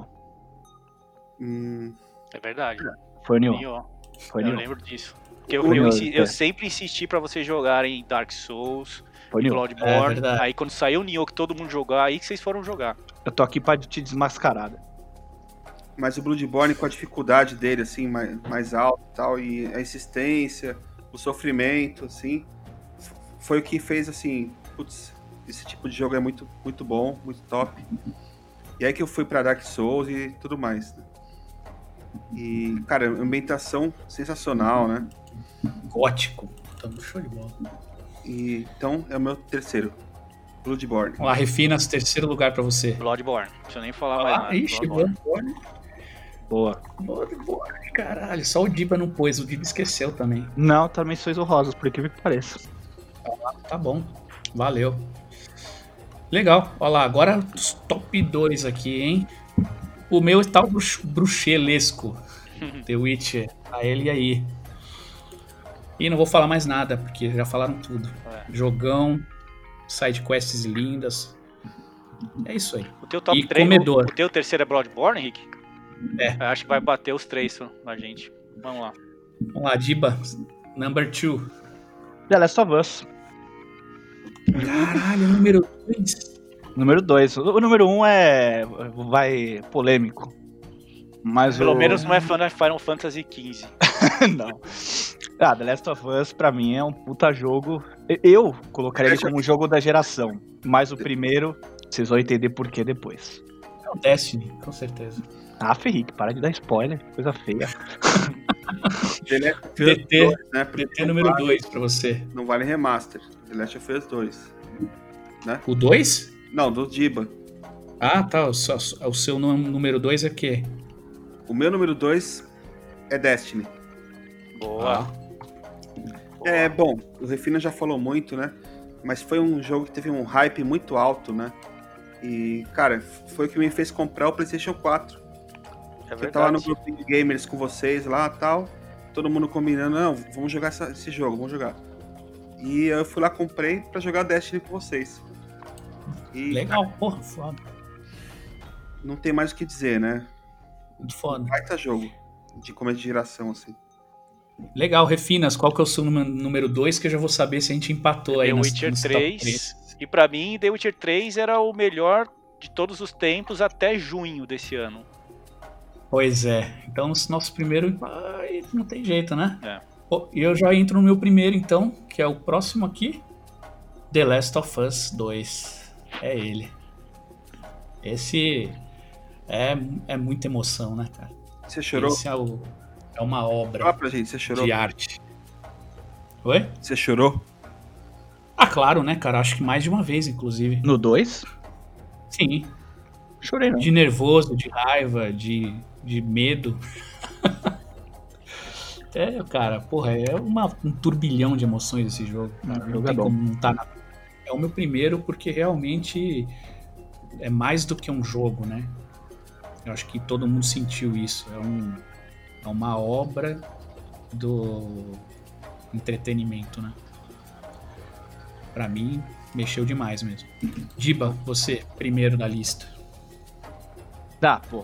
É verdade. Foi o Nioh. Nioh. Foi o Eu Nioh. lembro disso. Porque Nioh, eu sempre insisti pra vocês jogarem Dark Souls, Foi o Nioh. É Bloodborne. verdade. Aí quando saiu o Nioh que todo mundo jogar, aí que vocês foram jogar. Eu tô aqui pra te desmascarar. Mas o Bloodborne, com a dificuldade dele, assim, mais alta e tal, e a insistência, o sofrimento, assim, foi o que fez, assim, putz, esse tipo de jogo é muito, muito bom, muito top. E aí que eu fui pra Dark Souls e tudo mais, né? E, cara, ambientação sensacional, né? gótico. Tá no show de bola. E, então, é o meu terceiro, Bloodborne. Vamos lá, Refinas, terceiro lugar pra você. Bloodborne. Não deixa eu nem falar mais nada. Ixi, Bloodborne. Boa. Bloodborne, caralho. Só o Diba não pôs, o Diba esqueceu também. Não, também sois honrosos, por incrível que pareça. Tá bom, valeu. Legal, olha lá, agora os top 2 aqui, hein? O meu tá o bruxelesco, The Witcher, a ele aí. E não vou falar mais nada, porque já falaram tudo. Jogão, side quests lindas. É isso aí. O teu top E 3, comedor. o teu terceiro é Bloodborne, Rick? É. Eu acho que vai bater os 3 na gente. Vamos lá. Vamos lá, Diba, number 2. The Last of Us. Caralho, número 2. Número 2. O número 1 vai polêmico. Mas Pelo menos não é Final Fantasy XV. não. The Last of Us pra mim é um puta jogo. Eu colocaria ele como um jogo da geração. Mas o primeiro, vocês vão entender por que depois. É o Destiny, com certeza. Ferrique, para de dar spoiler. Coisa feia. DT, né? DT número 2 pra você. Não vale remaster. The Last of Us 2. Né? O 2? Não, do Diba. Ah, tá. O seu número 2 é o quê? O meu número 2 é Destiny. Boa. É, bom, o Refina já falou muito, né? Mas foi um jogo que teve um hype muito alto, né? E, cara, foi o que me fez comprar o PlayStation 4. É Eu tava no verdade. grupo de gamers com vocês lá e tal. Todo mundo combinando, não, vamos jogar esse jogo, vamos jogar. E eu fui lá, comprei pra jogar Destiny com vocês. E, Legal, porra, foda. não tem mais o que dizer, né? Muito foda. Baita jogo de começo de geração, assim. Legal, Refinas, qual que é o seu número 2, que eu já vou saber se a gente empatou aí The nos Witcher top 3. 3. E pra mim, The Witcher 3 era o melhor de todos os tempos até junho desse ano. Pois é, então nosso primeiro não tem jeito, né? É. E eu já entro no meu primeiro então, que é o próximo aqui, The Last of Us 2. É ele. Esse é muita emoção, né, cara? Você chorou? Esse é uma obra Fala pra gente, você chorou? de arte. Oi? Você chorou? Ah, claro, né, cara? Acho que mais de uma vez, inclusive. No 2? Sim. Chorei não. De nervoso, de raiva, de medo. Cara, porra, é um turbilhão de emoções esse jogo. Cara. Não tem como não tá na... É o meu primeiro porque realmente é mais do que um jogo, né? Eu acho que todo mundo sentiu isso. É uma obra do entretenimento, né? Pra mim, mexeu demais mesmo. Giba, você, primeiro da lista. Tá, pô.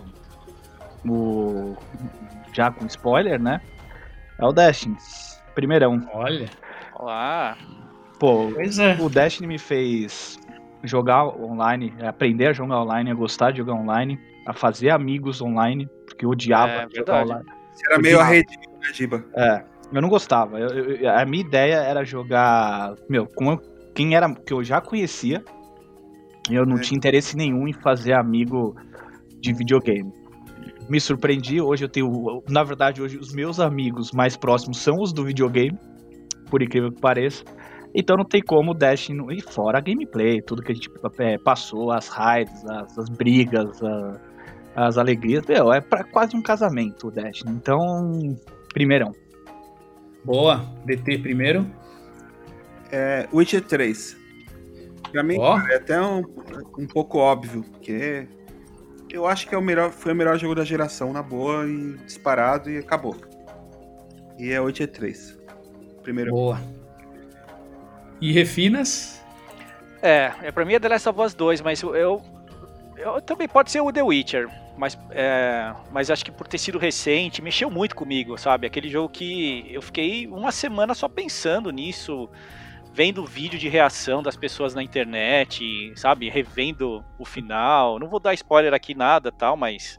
Já com spoiler, né? É o Destiny. Primeirão. Olha. Olá. Pô, Pois é. o Destiny me fez jogar online, aprender a jogar online, a gostar de jogar online, a fazer amigos online, porque eu odiava jogar verdade. online. Você era meio arredio, né, Giba? Eu não gostava. A minha ideia era jogar, com quem era que eu já conhecia. E eu não tinha interesse nenhum em fazer amigo de videogame. Me surpreendi, hoje eu tenho, na verdade, hoje os meus amigos mais próximos são os do videogame, por incrível que pareça. Então não tem como o Destiny, e fora a gameplay, tudo que a gente passou, as raids, as brigas, as alegrias, é quase um casamento o Destiny. Então, primeirão. Boa, DT primeiro. Witcher 3. Pra mim, cara, é até um pouco óbvio, porque eu acho que foi o melhor jogo da geração, na boa, e disparado, e acabou. E é Witcher 3. Primeiro. Boa. E Refinas? Pra mim é The Last of Us 2, mas eu também pode ser o The Witcher, mas acho que por ter sido recente, mexeu muito comigo, sabe? Aquele jogo que eu fiquei uma semana só pensando nisso, vendo vídeo de reação das pessoas na internet, sabe? Revendo o final. Não vou dar spoiler aqui nada, tal, mas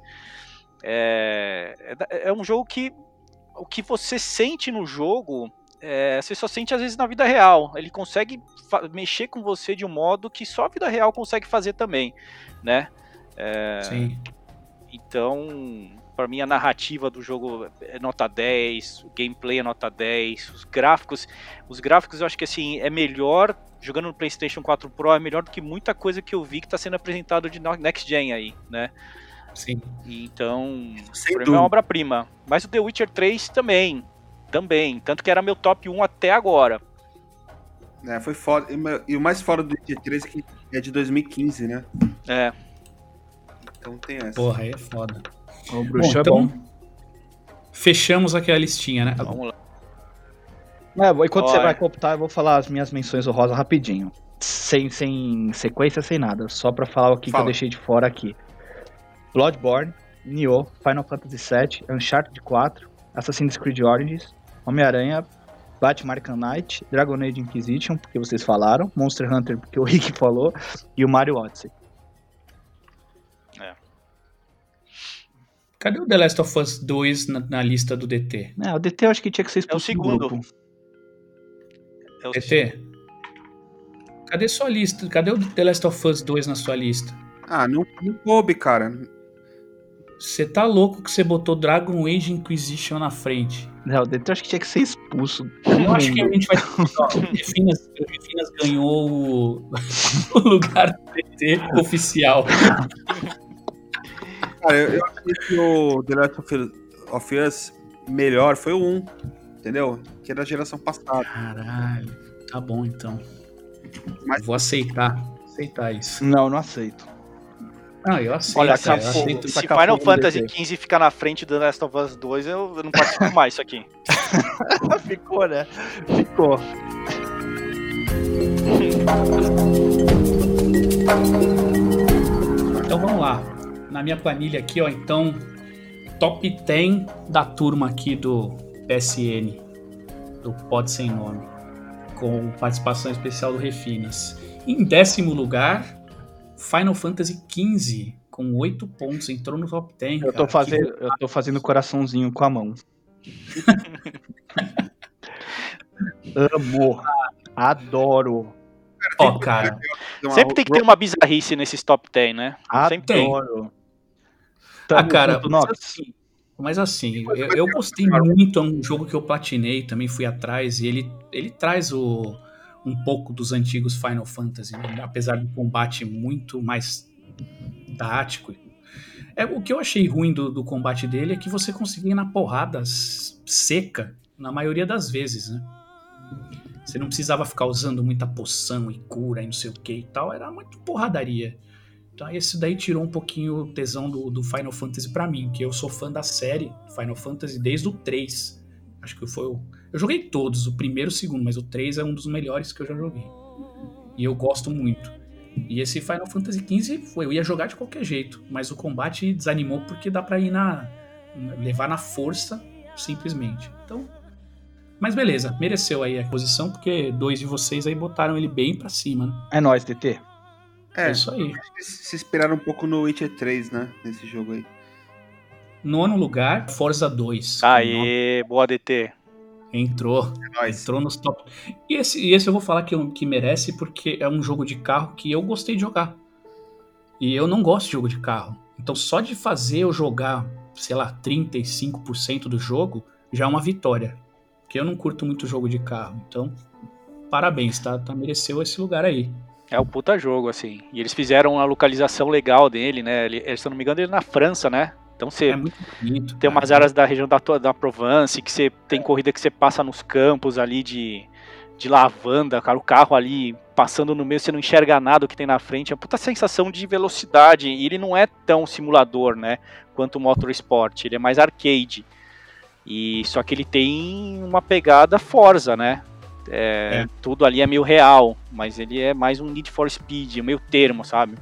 é um jogo que o que você sente no jogo, você só sente às vezes na vida real. Ele consegue mexer com você de um modo que só a vida real consegue fazer também, né? Sim. Então, para mim a narrativa do jogo é nota 10, o gameplay é nota 10, os gráficos eu acho que assim, é melhor, jogando no PlayStation 4 Pro, é melhor do que muita coisa que eu vi que está sendo apresentado de Next Gen aí, né? Sim. Então, Sem pra mim é dúvida. uma obra-prima. Mas o The Witcher 3 também, tanto que era meu top 1 até agora. Foi foda. E o mais foda do Witcher 3 é que é de 2015, né? Então tem essa. Porra, aí é foda. O bruxo então, é bom. Fechamos aqui a listinha, né? Vamos lá. Enquanto você Olha. vai cooptar, eu vou falar as minhas menções honrosas rapidinho. Sem sequência, sem nada. Só pra falar o que eu deixei de fora aqui. Bloodborne, Nioh, Final Fantasy VII, Uncharted 4, Assassin's Creed Origins, Homem-Aranha, Batman Arkham Knight, Dragon Age Inquisition, porque vocês falaram, Monster Hunter, porque o Rick falou, e o Mario Odyssey. Cadê o The Last of Us 2 na lista do DT? O DT eu acho que tinha que ser expulso do segundo. grupo. DT? Cadê sua lista? Cadê o The Last of Us 2 na sua lista? Não coube, cara. Você tá louco que você botou Dragon Age Inquisition na frente. O DT eu acho que tinha que ser expulso. Eu acho que a gente vai... O Refinas ganhou o lugar do DT oficial. Cara, eu achei que o The Last of Us melhor foi o 1, entendeu? Que é da geração passada. Caralho, tá bom então. Mas- Vou aceitar isso. Não aceito. Não, eu aceito. Olha, cara, eu acabou. aceito. Se Saca Final fogo no Fantasy DT. XV ficar na frente do The Last of Us 2, eu não participo mais isso aqui. Ficou, né? Ficou. Então vamos lá. na minha planilha aqui, ó, então, top 10 da turma aqui do PSN, do Pod Sem Nome, com participação especial do Refinas. Em 10º lugar, Final Fantasy XV, com 8 pontos, entrou no top 10. Eu tô fazendo coraçãozinho com a mão. Amo, adoro. Ó, cara, Sempre tem que ter uma bizarrice nesses top 10, né? Sempre tem. Adoro. Cara, mas assim, eu gostei muito, é um jogo que eu platinei, também fui atrás, e ele traz um pouco dos antigos Final Fantasy, né? Apesar do combate muito mais tático. O que eu achei ruim do combate dele é que você conseguia ir na porrada seca, na maioria das vezes, né? Você não precisava ficar usando muita poção e cura e não sei o que e tal, era muito porradaria. Então esse daí tirou um pouquinho o tesão do Final Fantasy pra mim, que eu sou fã da série Final Fantasy desde o 3. Acho que foi eu joguei todos, o primeiro e o segundo, mas o 3 é um dos melhores que eu já joguei. E eu gosto muito. E esse Final Fantasy XV eu ia jogar de qualquer jeito, mas o combate desanimou porque dá pra ir levar na força, simplesmente. Então, mas beleza, mereceu aí a posição, porque 2 de vocês aí botaram ele bem pra cima, né? É nóis, DT. É isso aí. Se esperaram um pouco no Witcher 3, né? Nesse jogo aí. 9º lugar, Forza 2. Aê, boa DT. Entrou nos top. E esse eu vou falar que merece, porque é um jogo de carro que eu gostei de jogar. E eu não gosto de jogo de carro. Então só de fazer eu jogar, sei lá, 35% do jogo, já é uma vitória. Porque eu não curto muito jogo de carro. Então, parabéns, tá? Mereceu esse lugar aí. É um puta jogo, assim. E eles fizeram uma localização legal dele, né? Se eu não me engano, ele é na França, né? Então você é muito bonito, tem umas áreas da região da Provence, que você tem corrida que você passa nos campos ali de lavanda, cara, o carro ali passando no meio, você não enxerga nada o que tem na frente, é uma puta sensação de velocidade, e ele não é tão simulador, né, quanto o Motorsport, ele é mais arcade, e só que ele tem uma pegada Forza, né, tudo ali é meio real, mas ele é mais um Need for Speed, meio termo, sabe?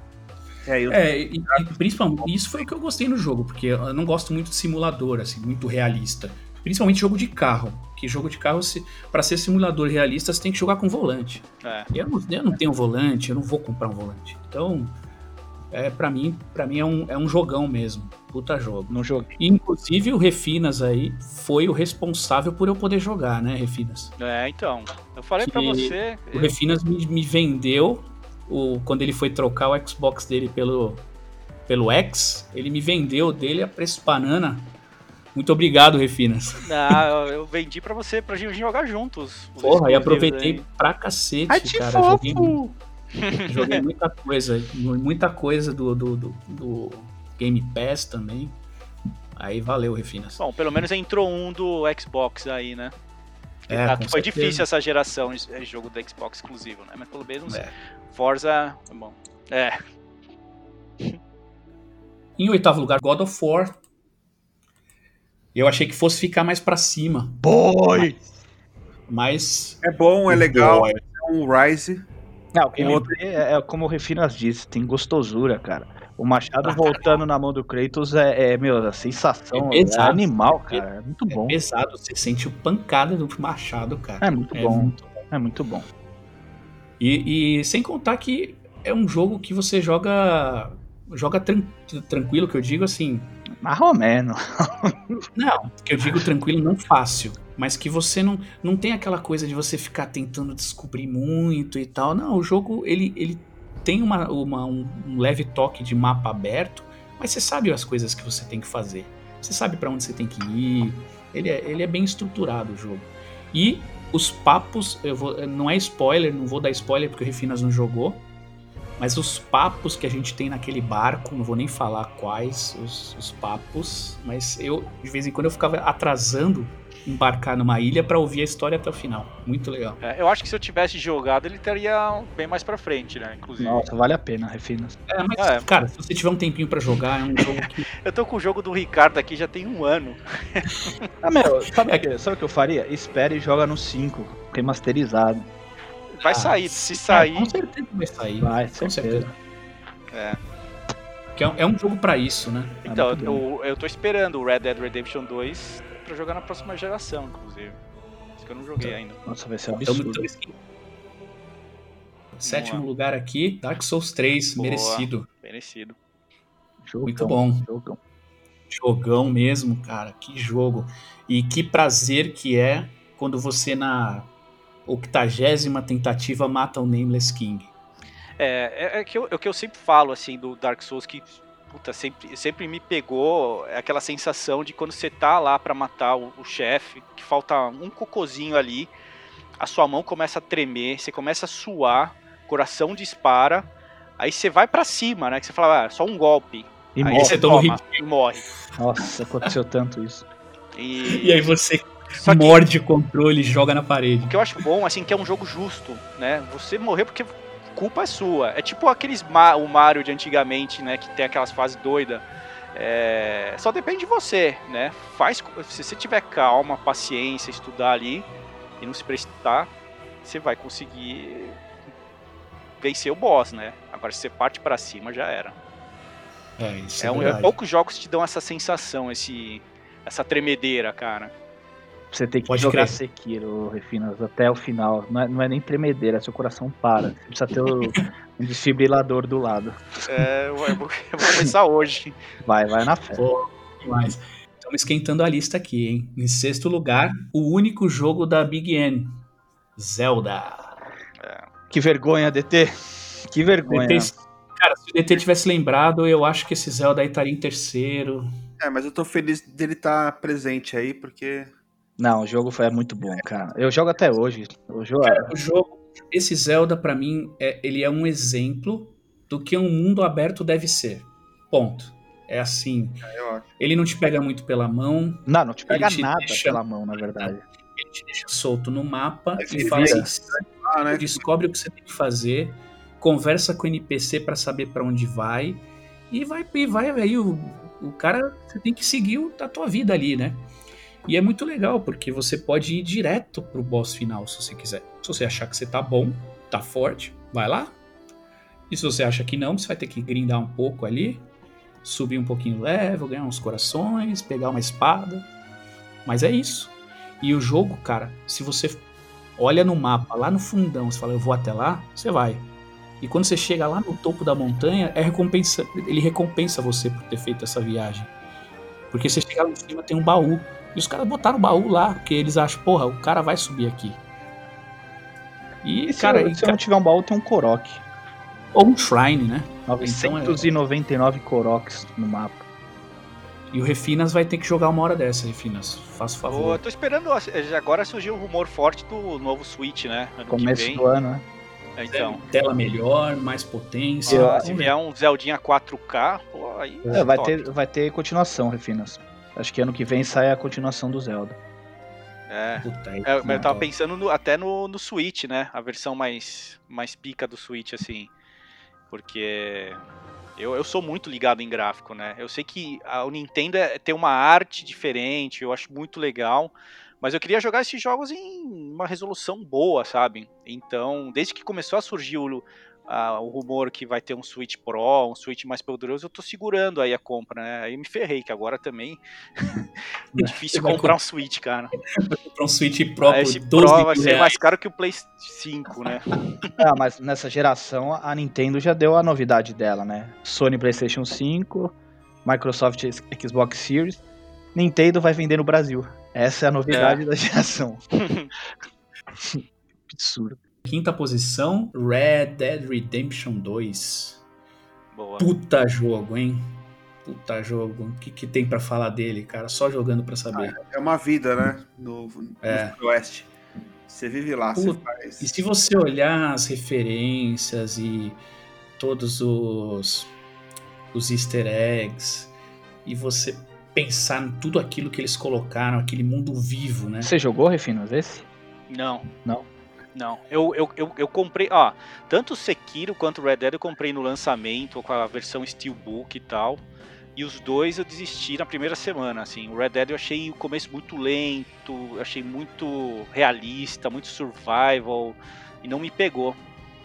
E principalmente, isso foi o que eu gostei no jogo, porque eu não gosto muito de simulador, assim, muito realista. Principalmente jogo de carro. Que jogo de carro, para ser simulador realista, você tem que jogar com volante. Eu não tenho volante, eu não vou comprar um volante. Então, pra mim é um jogão mesmo. Puta jogo. No jogo. E, inclusive, o Refinas aí foi o responsável por eu poder jogar, né, Refinas? Então. Eu falei pra você... O Refinas me vendeu... Quando ele foi trocar o Xbox dele pelo X, ele me vendeu dele a preço banana. Muito obriguado, Refinas. Eu vendi pra você, pra gente jogar juntos. Porra, e aproveitei pra cacete, cara. Joguei muita coisa do Game Pass também. Aí valeu, Refinas. Bom, pelo menos entrou um do Xbox aí, né? Com foi certeza. difícil essa geração, esse jogo do Xbox exclusivo, né? Mas pelo menos Forza é bom. Em 8º lugar, God of War. Eu achei que fosse ficar mais pra cima. Boy! Mas... É bom, é legal. É um Rise. Não, é como o Refinas disse, tem gostosura, cara. O machado voltando na mão do Kratos a sensação é animal, cara. É muito bom. É pesado, você sente o pancada do machado, cara. É muito bom. É muito bom. E sem contar que é um jogo que você joga tranquilo, que eu digo assim... Mais ou menos. Não, que eu digo tranquilo, não fácil. Mas que você não tem aquela coisa de você ficar tentando descobrir muito e tal. Não, o jogo, ele tem um leve toque de mapa aberto, mas você sabe as coisas que você tem que fazer. Você sabe pra onde você tem que ir. Ele é bem estruturado, o jogo. E os papos, não é spoiler, não vou dar spoiler porque o Refinas não jogou, mas os papos que a gente tem naquele barco, não vou nem falar quais os papos, mas de vez em quando eu ficava atrasando embarcar numa ilha pra ouvir a história até o final. Muito legal. Eu acho que se eu tivesse jogado, ele estaria bem mais pra frente, né? Inclusive. Nossa, vale a pena, Refinas. Cara, se você tiver um tempinho pra jogar, é um jogo que... Eu tô com o jogo do Ricardo aqui já tem 1 ano. Sabe o que eu faria? Espere e joga no 5, remasterizado. Vai sair, se sair... Com certeza vai sair. Vai, com certeza. Que é um jogo pra isso, né? Então, muito bom. eu tô esperando o Red Dead Redemption 2 pra jogar na próxima geração, inclusive. Isso que eu não joguei ainda. Nossa, vai ser absurdo. Sétimo lugar aqui, Dark Souls 3, Boa. merecido. Merecido. Jogão, Muito bom. Jogão. Jogão mesmo, cara, que jogo. E que prazer que é quando você na 80ª tentativa mata o Nameless King. É o que eu sempre falo, assim, do Dark Souls, que puta, sempre me pegou aquela sensação de quando você tá lá pra matar o chefe, que falta um cocôzinho ali, a sua mão começa a tremer, você começa a suar, coração dispara, aí você vai pra cima, né, que você fala, só um golpe. E Aí morre. você toma toma e morre. Nossa, aconteceu tanto isso. E aí você Só que morde o controle e joga na parede. o que eu acho bom, assim, que é um jogo justo, né? Você morreu porque culpa é sua. É tipo o Mario de antigamente, né? Que tem aquelas fases doidas. Só depende de você, né? Se você tiver calma, paciência, estudar ali e não se prestar, você vai conseguir vencer o boss, né? Agora, se você parte pra cima, já era. Isso é verdade. Poucos jogos te dão essa sensação, essa tremedeira, cara. Você tem que Pode jogar crer. Sekiro, Refinas, até o final. Não é nem tremedeira, seu coração para. Você precisa ter um desfibrilador do lado. Eu vou começar hoje. Vai na fé. Pô, demais. Estamos esquentando a lista aqui, hein? Em sexto lugar, o único jogo da Big N, Zelda. Que vergonha, DT. Que vergonha. Cara, se o DT tivesse lembrado, eu acho que esse Zelda aí estaria em terceiro. Mas eu tô feliz dele estar presente aí, porque... Não, o jogo foi muito bom, cara. Eu jogo até hoje. O jogo, esse Zelda, pra mim, ele é um exemplo do que um mundo aberto deve ser. Ponto. É assim. Eu acho. Ele não te pega muito pela mão. Não te pega Ele te nada deixa- pela mão, na verdade. Ele te deixa solto no mapa Aí e você fala vira. assim, Né? descobre o que você tem que fazer, conversa com o NPC pra saber pra onde vai e vai aí o cara, você tem que seguir a tua vida ali, né? E é muito legal porque você pode ir direto pro boss final se você quiser. Se você achar que você tá bom, tá forte, vai lá. E se você acha que não, você vai ter que grindar um pouco ali, subir um pouquinho o level, ganhar uns corações, pegar uma espada. Mas é isso. E o jogo, cara, se você olha no mapa, lá no fundão, você fala, eu vou até lá, você vai. E quando você chega lá no topo da montanha, ele recompensa você por ter feito essa viagem. Porque você chega lá em cima, tem um baú. E os caras botaram o baú lá, porque eles acham, porra, o cara vai subir aqui. E, Se cara, eu não tiver um baú, tem um Korok. ou um shrine, né? 999 Koroks no mapa. E o Refinas vai ter que jogar uma hora dessa, Refinas. Faça o favor. Eu tô esperando, agora surgiu um rumor forte do novo Switch, né? Ano que Começo vem. do ano, né? Então, Tela melhor, mais potência. Eu- Vamos se ver. vier um Zeldinha 4K, pô, aí Vai ter continuação, Refinas. Acho que ano que vem sai a continuação do Zelda. Puta, aí, Eu tava pensando até no Switch, né? A versão mais pica do Switch, assim. Porque eu sou muito ligado em gráfico, né? Eu sei que o Nintendo tem uma arte diferente, eu acho muito legal. Mas eu queria jogar esses jogos em uma resolução boa, sabe? Então, desde que começou a surgir o rumor que vai ter um Switch Pro, um Switch mais poderoso, eu tô segurando aí a compra, né? Aí me ferrei, que agora também é difícil Vai comprar um Switch, cara. Vai comprar um Switch Pro por Esse 12 Pro mil vai ser reais. mais caro que o Play 5, né? Mas nessa geração a Nintendo já deu a novidade dela, né? Sony PlayStation 5, Microsoft Xbox Series, Nintendo vai vender no Brasil. Essa é a novidade da geração. Absurdo. Quinta posição, Red Dead Redemption 2. Boa. Puta jogo, hein? Puta jogo. O que tem pra falar dele, cara? Só jogando pra saber. É uma vida, né? No Oeste. Você vive lá, você Puta, faz. E se você olhar as referências e todos os easter eggs, e você pensar em tudo aquilo que eles colocaram, aquele mundo vivo, né? Você jogou, Refinas, esse? Não. Não? Não. Eu comprei, tanto o Sekiro quanto o Red Dead eu comprei no lançamento, com a versão Steelbook e tal. E os dois eu desisti na primeira semana, assim. O Red Dead eu achei o começo muito lento, eu achei muito realista, muito survival, e não me pegou.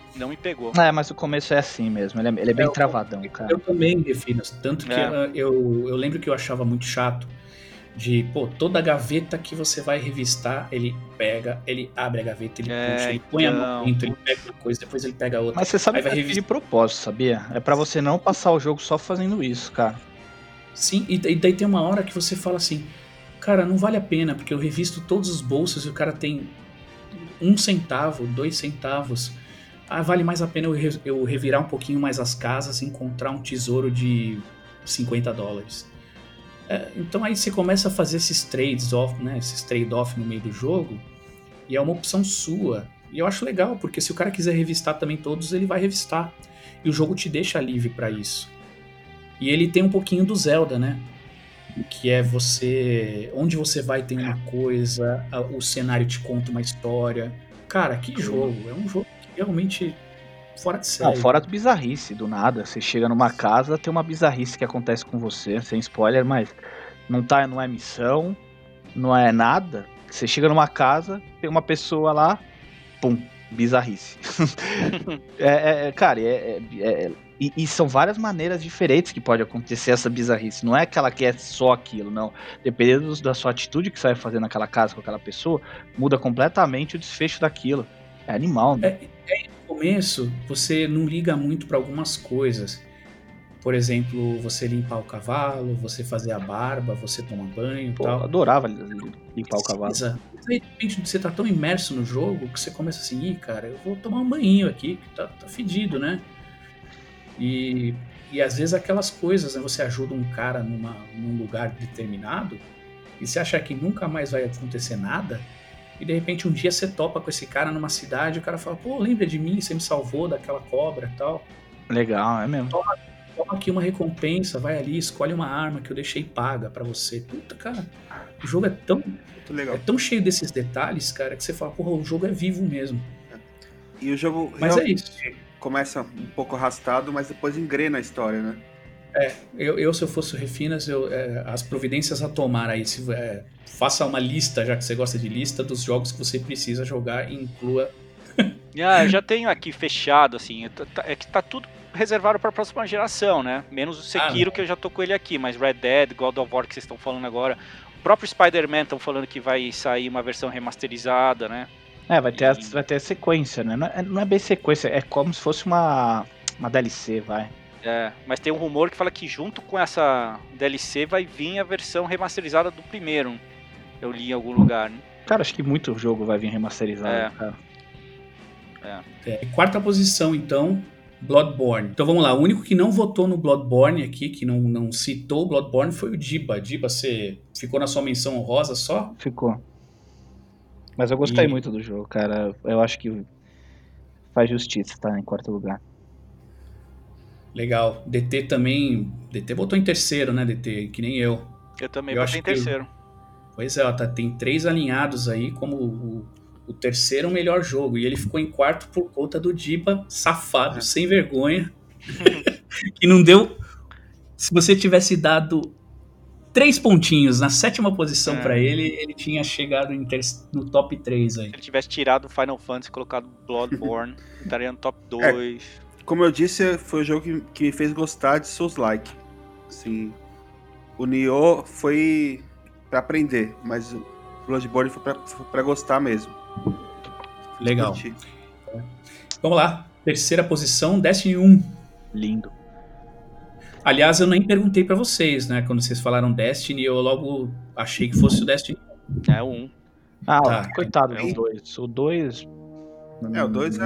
Não me pegou. Mas o começo é assim mesmo, ele é bem travadão, cara. Eu também, Refinas. Tanto que eu lembro que eu achava muito chato de, toda gaveta que você vai revistar, ele pega, ele abre a gaveta, ele puxa, ele põe a mão dentro, ele pega uma coisa, depois ele pega outra. Mas você sabe Aí que vai é de propósito, sabia? É pra você não passar o jogo só fazendo isso, cara. Sim, e daí tem uma hora que você fala assim, cara, não vale a pena, porque eu revisto todos os bolsos e o cara tem 1 centavo, 2 centavos. Vale mais a pena eu revirar um pouquinho mais as casas e encontrar um tesouro de $50. Então aí você começa a fazer esses trades-off, né, esses trade-off no meio do jogo, e é uma opção sua. E eu acho legal, porque se o cara quiser revistar também todos, ele vai revistar. E o jogo te deixa livre pra isso. E ele tem um pouquinho do Zelda, né? Que é onde você vai tem uma coisa, o cenário te conta uma história. Cara, que jogo! É um jogo que realmente fora de série. Não, fora de bizarrice, do nada. Você chega numa casa, tem uma bizarrice que acontece com você, sem spoiler, mas não é missão, não é nada. Você chega numa casa, tem uma pessoa lá, pum, bizarrice. Cara, e são várias maneiras diferentes que pode acontecer essa bizarrice. Não é aquela que é só aquilo, não. Dependendo da sua atitude que você vai fazer naquela casa com aquela pessoa, muda completamente o desfecho daquilo. É animal, né? No começo, você não liga muito para algumas coisas. Por exemplo, você limpar o cavalo, você fazer a barba, você tomar banho e tal. Eu adorava limpar o cavalo. Mas aí, de repente, você tá tão imerso no jogo que você começa assim, cara, eu vou tomar um banho aqui, que tá fedido, né? E às vezes aquelas coisas, né? Você ajuda um cara num lugar determinado e você acha que nunca mais vai acontecer nada, e de repente um dia você topa com esse cara numa cidade e o cara fala, lembra de mim, você me salvou daquela cobra e tal. Legal, é mesmo. Toma aqui uma recompensa, vai ali, escolhe uma arma que eu deixei paga pra você. Puta, cara, o jogo é tão cheio desses detalhes, cara, que você fala, o jogo é vivo mesmo. E o jogo Mas é isso. Começa um pouco arrastado, mas depois engrena a história, né? Eu se eu fosse o Refinas, as providências a tomar aí, faça uma lista, já que você gosta de lista, dos jogos que você precisa jogar e inclua. Eu já tenho aqui fechado, assim, é que tá tudo reservado para a próxima geração, né? Menos o Sekiro, que eu já tô com ele aqui, mas Red Dead, God of War, que vocês estão falando agora, o próprio Spider-Man estão falando que vai sair uma versão remasterizada, né? Vai ter a sequência, né? Não é bem sequência, é como se fosse uma DLC, vai. Mas tem um rumor que fala que junto com essa DLC vai vir a versão remasterizada do primeiro. Eu li em algum lugar, né? Cara, acho que muito jogo vai vir remasterizado, cara. Quarta posição, então, Bloodborne. Então vamos lá, o único que não votou no Bloodborne aqui, que não citou o Bloodborne, foi o Diba. Diba, você ficou na sua menção honrosa só? Ficou. Mas eu gostei muito do jogo, cara. Eu acho que faz justiça, tá? Em quarto lugar. Legal. DT também. DT botou em terceiro, né, DT? Que nem eu. Eu também botei em terceiro. Pois é, tem 3 alinhados aí como o terceiro melhor jogo. E ele ficou em quarto por conta do Diba, safado, sem vergonha. Que não deu. Se você tivesse dado 3 pontinhos na 7ª posição pra ele tinha chegado no top 3 aí. Se ele tivesse tirado o Final Fantasy e colocado Bloodborne, estaria no top 2. Como eu disse, foi o jogo que me fez gostar de Souls-like. Assim, o Nioh foi pra aprender, mas o Bloodborne foi pra gostar mesmo. Legal. Vamos lá. 3ª posição, Destiny 1. Lindo. Aliás, eu nem perguntei pra vocês, né? Quando vocês falaram Destiny, eu logo achei que fosse o Destiny 1. É o 1. Coitado dos dois. O 2... o 2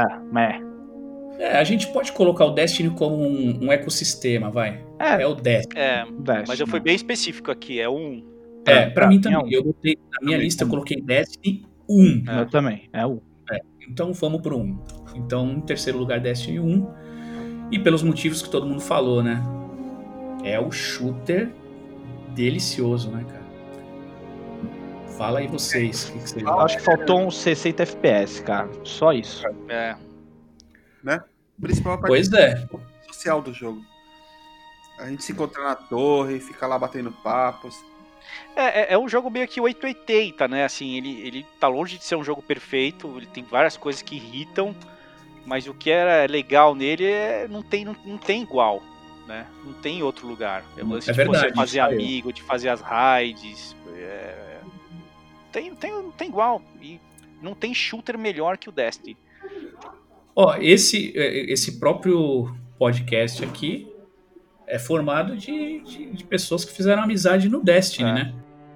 a gente pode colocar o Destiny como um ecossistema, vai. É o Destiny. Mas eu fui bem específico aqui, é o 1. Pra mim também. Eu botei, na minha lista eu coloquei Destiny 1. Eu também, é o 1. Então vamos pro 1. Então, em terceiro lugar, Destiny 1. E pelos motivos que todo mundo falou, né? É o shooter delicioso, né, cara? Fala aí vocês. O que vocês acham? Acho que faltou uns 60 FPS, cara. Só isso. Né? Principal parte social do jogo. A gente se encontra na torre, fica lá batendo papos. É um jogo meio que 880, né? Assim, ele tá longe de ser um jogo perfeito, ele tem várias coisas que irritam, mas o que era legal nele não tem igual, né? Não tem em outro lugar. É o lance de verdade, você fazer amigo, de fazer as raids. Não tem igual. E não tem shooter melhor que o Destiny. Ó, esse próprio podcast aqui é formado de pessoas que fizeram amizade no Destiny, né?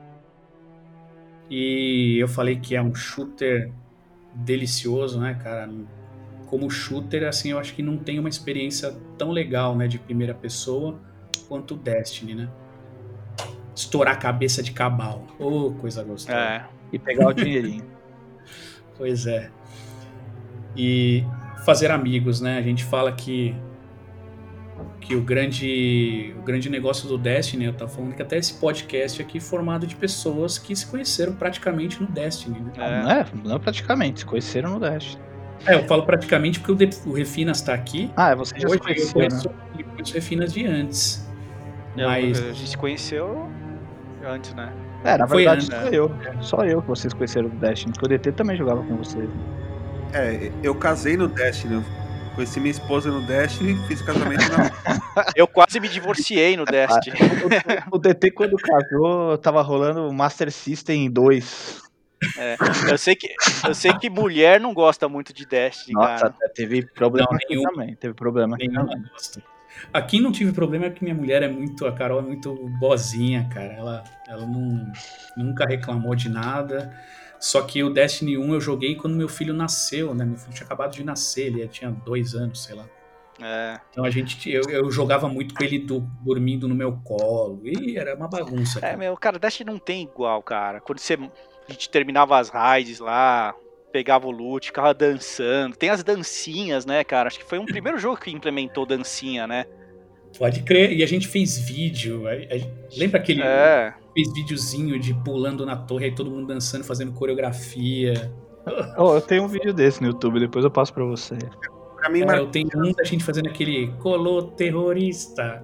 E eu falei que é um shooter delicioso, né, cara? Como shooter, assim, eu acho que não tem uma experiência tão legal, né, de primeira pessoa quanto o Destiny, né? Estourar a cabeça de Cabal. Ô, coisa gostosa. E pegar o dinheirinho. Pois é. E fazer amigos, né? A gente fala que o grande negócio do Destiny, eu tava falando que até esse podcast aqui é formado de pessoas que se conheceram praticamente no Destiny, né? Não é praticamente, se conheceram no Destiny. Eu falo praticamente porque o Refinas tá aqui. Você já se Hoje conheceu, eu conheço o Refinas de antes. Mas A gente se conheceu antes, né? Na Foi verdade, antes, só eu que vocês conheceram do Destiny, porque o DT também jogava com vocês. Eu casei no Destiny, eu conheci minha esposa no Destiny, fiz o casamento na... Eu quase me divorciei no Destiny. O DT, quando casou, tava rolando o Master System 2. Eu sei que mulher não gosta muito de Destiny, Nossa, cara. teve problema Não, aqui nenhum. também. Teve problema aqui nenhuma também. gosta. Aqui não tive problema, é que minha mulher a Carol é muito boazinha, cara. Ela nunca reclamou de nada. Só que o Destiny 1 eu joguei quando meu filho nasceu, né? Meu filho tinha acabado de nascer, ele tinha 2 anos, sei lá. Então eu jogava muito com ele dormindo no meu colo. E era uma bagunça, cara. Cara, Destiny não tem igual, cara. Quando a gente terminava as raids lá, pegava o loot, ficava dançando. Tem as dancinhas, né, cara? Acho que foi um primeiro jogo que implementou dancinha, né? Pode crer. E a gente fez vídeo. Lembra aquele... Fez videozinho de pulando na torre, aí todo mundo dançando, fazendo coreografia. Eu tenho um vídeo desse no YouTube, depois eu passo pra você. Pra mim, Eu tenho um da gente fazendo aquele colô terrorista.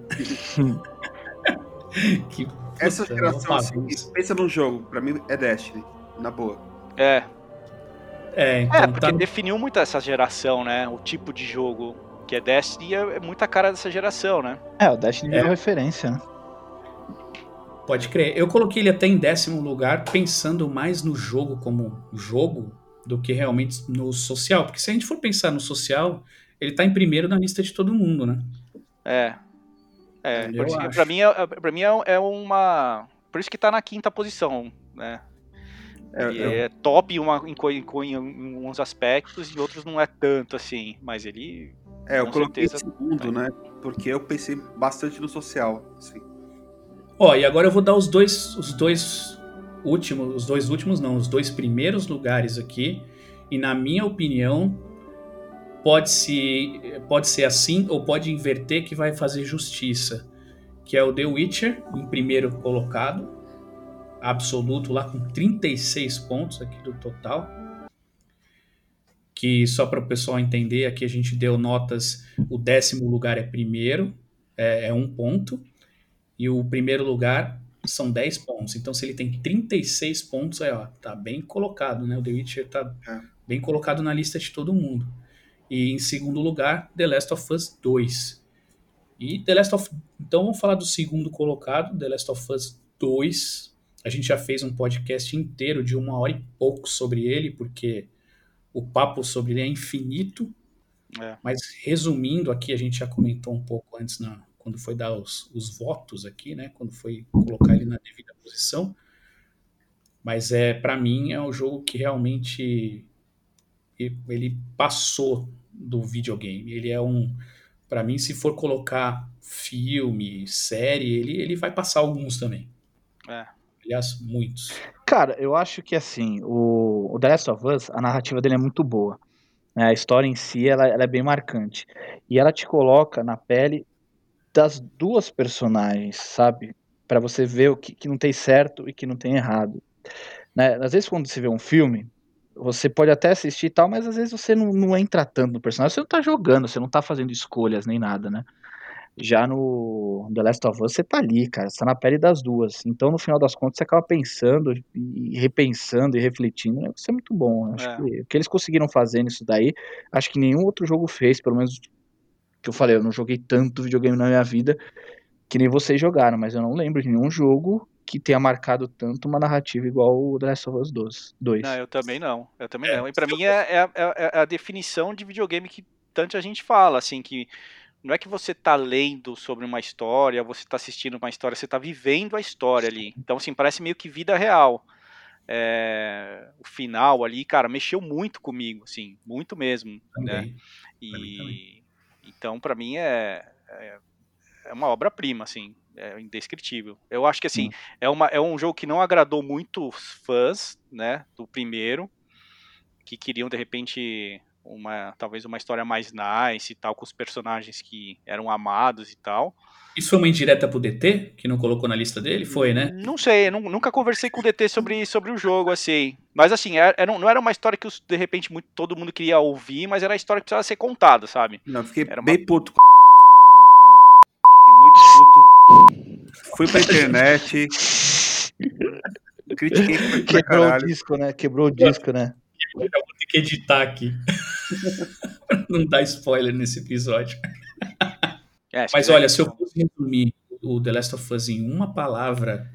Essa geração, assim, pensa num jogo, pra mim é Destiny, na boa. Então, porque definiu muito essa geração, né? O tipo de jogo que é Destiny é muita cara dessa geração, né? O Destiny é referência, né? Pode crer. Eu coloquei ele até em 10º lugar, pensando mais no jogo como jogo do que realmente no social. Porque se a gente for pensar no social, ele tá em primeiro na lista de todo mundo, né? Pra mim é uma... Por isso que tá na 5ª posição, né? Ele é top em uns aspectos e em outros não é tanto assim. Mas ele... eu coloquei em segundo, né? Porque eu pensei bastante no social, assim. E agora eu vou dar os dois primeiros lugares aqui, e na minha opinião pode ser assim ou pode inverter, que vai fazer justiça, que é o The Witcher em primeiro colocado absoluto, lá com 36 pontos aqui do total, que só para o pessoal entender, aqui a gente deu notas, o 10º lugar é primeiro, é 1 ponto, e o primeiro lugar são 10 pontos. Então, se ele tem 36 pontos, tá bem colocado, né? O The Witcher tá bem colocado na lista de todo mundo. E em segundo lugar, The Last of Us 2. Então, vamos falar do segundo colocado, The Last of Us 2. A gente já fez um podcast inteiro de 1 hora e pouco sobre ele, porque o papo sobre ele é infinito. Mas, resumindo aqui, a gente já comentou um pouco antes quando foi dar os votos aqui, né? Quando foi colocar ele na devida posição. Mas para mim é um jogo que realmente ele passou do videogame. Ele é para mim, se for colocar filme, série, ele vai passar alguns também. Aliás, muitos. Cara, eu acho que assim, o The Last of Us, a narrativa dele é muito boa. A história em si, ela é bem marcante. E ela te coloca na pele das duas personagens, sabe? Pra você ver o que não tem certo e que não tem errado. Né? Às vezes, quando você vê um filme, você pode até assistir e tal, mas às vezes você não entra tanto no personagem. Você não tá jogando, você não tá fazendo escolhas nem nada, né? Já no The Last of Us, você tá ali, cara, você tá na pele das duas. Então, no final das contas, você acaba pensando e repensando e refletindo. Isso é muito bom. Acho que o que eles conseguiram fazer nisso daí, acho que nenhum outro jogo fez, pelo menos que eu falei, eu não joguei tanto videogame na minha vida que nem vocês jogaram, mas eu não lembro de nenhum jogo que tenha marcado tanto uma narrativa igual o The Last of Us 2. Não, eu também não. E pra mim é a definição de videogame que tanta gente fala, assim, que não é que você tá lendo sobre uma história, você tá assistindo uma história, você tá vivendo a história ali. Então, assim, parece meio que vida real. O final ali, cara, mexeu muito comigo, assim, muito mesmo, né? E então, pra mim, é uma obra-prima, assim, é indescritível. Eu acho que, assim, é um jogo que não agradou muitos fãs, né, do primeiro, que queriam, de repente, talvez uma história mais nice e tal, com os personagens que eram amados e tal. Isso foi uma indireta pro DT, que não colocou na lista dele? Foi, né? Não sei, nunca conversei com o DT sobre o jogo, assim. Mas, assim, não era uma história que, de repente, todo mundo queria ouvir, mas era a história que precisava ser contada, sabe? Não, fiquei bem puto com Fiquei muito puto. Fui pra internet. Critiquei pra caralho. Quebrou o disco, né? Eu vou ter que editar aqui. Não dá spoiler nesse episódio. Mas olha, se eu fosse resumir o The Last of Us em uma palavra,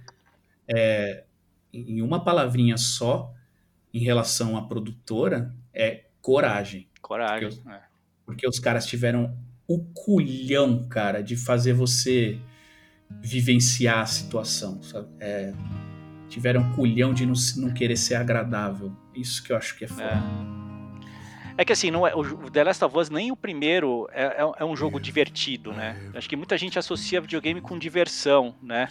em uma palavrinha só, em relação à produtora, é coragem. Coragem. Porque os caras tiveram o culhão, cara, de fazer você vivenciar a situação, sabe? Tiveram culhão de não querer ser agradável. Isso que eu acho que é foda. É que assim, não é, o The Last of Us, nem o primeiro, é um jogo divertido, né? Acho que muita gente associa videogame com diversão, né?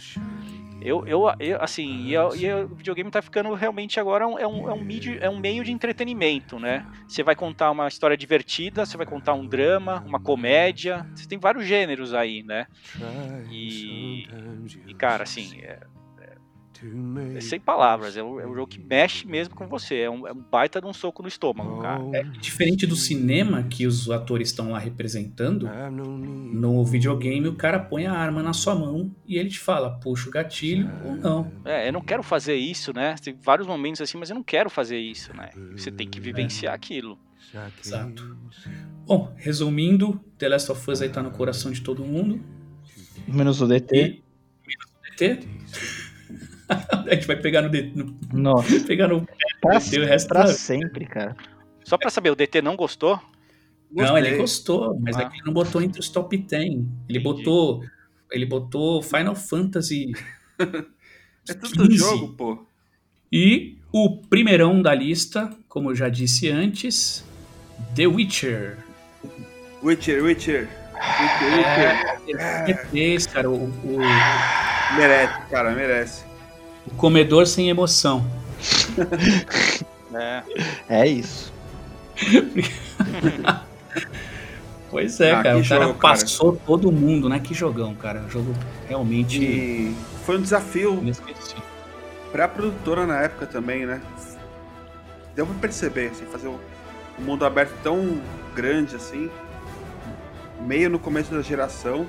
O videogame tá ficando realmente agora um meio de entretenimento, né? Você vai contar uma história divertida, você vai contar um drama, uma comédia, você tem vários gêneros aí, né? E cara, assim, sem palavras, é um jogo que mexe mesmo com você, é um baita de um soco no estômago, cara. Diferente do cinema, que os atores estão lá representando, no videogame o cara põe a arma na sua mão e ele te fala, puxa o gatilho ou não. Eu não quero fazer isso, né? Tem vários momentos assim, mas eu não quero fazer isso, né? Você tem que vivenciar aquilo. Exato. Bom, resumindo, The Last of Us aí tá no coração de todo mundo. Menos o DT. Menos o DT? A gente vai pegar no DT. Nossa. Pegar no DT o resto pra sempre, cara. Só pra saber, o DT não gostou? Não, ele gostou, mas é que ele não botou entre os top 10. Ele botou Final Fantasy. É tudo jogo, pô. E o primeirão da lista, como eu já disse antes, The Witcher. Witcher. Esse, cara, Merece, cara, merece. O comedor sem emoção. É isso. Pois é, cara. O cara jogo, passou todo mundo, né? Que jogão, cara. Um jogo realmente. E foi um desafio pra produtora na época também, né? Deu pra perceber, assim, fazer um mundo aberto tão grande assim, meio no começo da geração.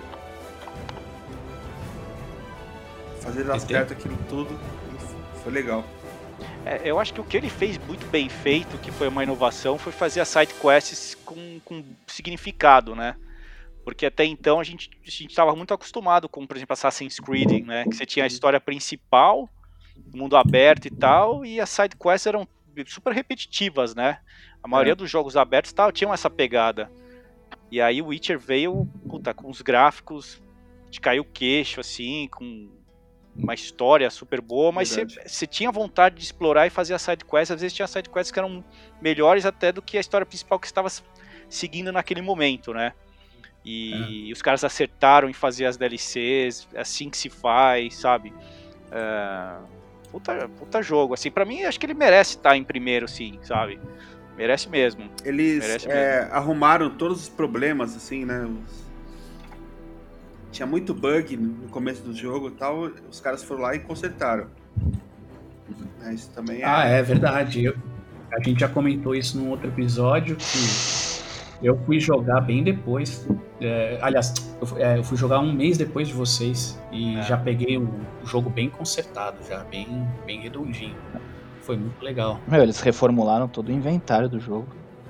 Fazer dar certo aquilo tudo foi legal. Eu acho que o que ele fez muito bem feito, que foi uma inovação, foi fazer as side quests com significado, né? Porque até então a gente estava muito acostumado com, por exemplo, Assassin's Creed, né? Que você tinha a história principal, mundo aberto e tal, e as side quests eram super repetitivas, né? A maioria dos jogos abertos tinham essa pegada. E aí o Witcher veio, com os gráficos de cair o queixo, assim, com uma história super boa, mas você tinha vontade de explorar e fazer a sidequest. Às vezes tinha sidequests que eram melhores até do que a história principal que você estava seguindo naquele momento, né? E os caras acertaram em fazer as DLCs, assim que se faz, sabe? Puta jogo, assim, pra mim acho que ele merece estar em primeiro, sim, sabe? Merece mesmo. Eles arrumaram todos os problemas, assim, né? Tinha muito bug no começo do jogo e tal, os caras foram lá e consertaram. Isso também é verdade. A gente já comentou isso num outro episódio, que Eu fui jogar bem depois. Aliás, eu fui jogar um mês depois de vocês e já peguei o jogo bem consertado, já bem redondinho. Foi muito legal. Eles reformularam todo o inventário do jogo.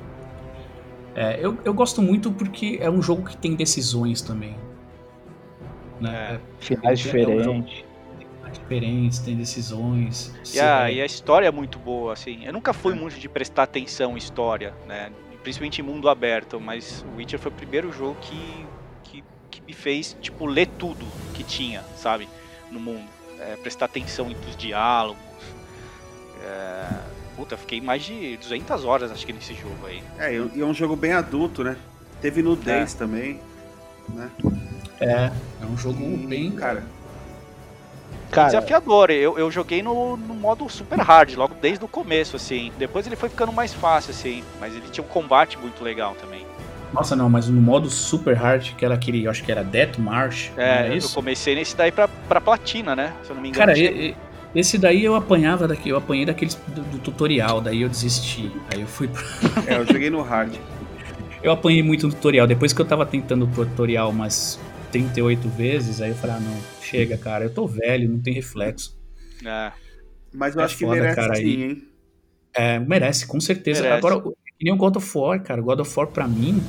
Eu gosto muito porque é um jogo que tem decisões também. Né? Finais diferentes. Tem decisões. E a história é muito boa, assim. Eu nunca fui muito de prestar atenção em história, né? Principalmente em mundo aberto, mas o Witcher foi o primeiro jogo que me fez, tipo, ler tudo que tinha, sabe? No mundo. Prestar atenção nos diálogos. Puta, fiquei mais de 200 horas, acho que, nesse jogo aí. E é um jogo bem adulto, né? Teve nudez também, né? É um jogo bem... Cara, desafiador. Eu joguei no modo super hard, logo desde o começo, assim. Depois ele foi ficando mais fácil, assim. Mas ele tinha um combate muito legal também. Nossa, não, mas no modo super hard, que era aquele, eu acho que era Death March, era isso? Eu comecei nesse daí pra platina, né? Se eu não me engano. Cara, esse daí eu apanhei daqueles do tutorial, daí eu desisti. Aí eu fui eu joguei no hard. Eu apanhei muito no tutorial, depois que eu tava tentando o tutorial umas 38 vezes, aí eu falei, não, chega, cara, eu tô velho, não tem reflexo. Mas eu acho que merece cara, sim, hein? Merece, com certeza. Merece. Agora, que nem o God of War, cara, o God of War pra mim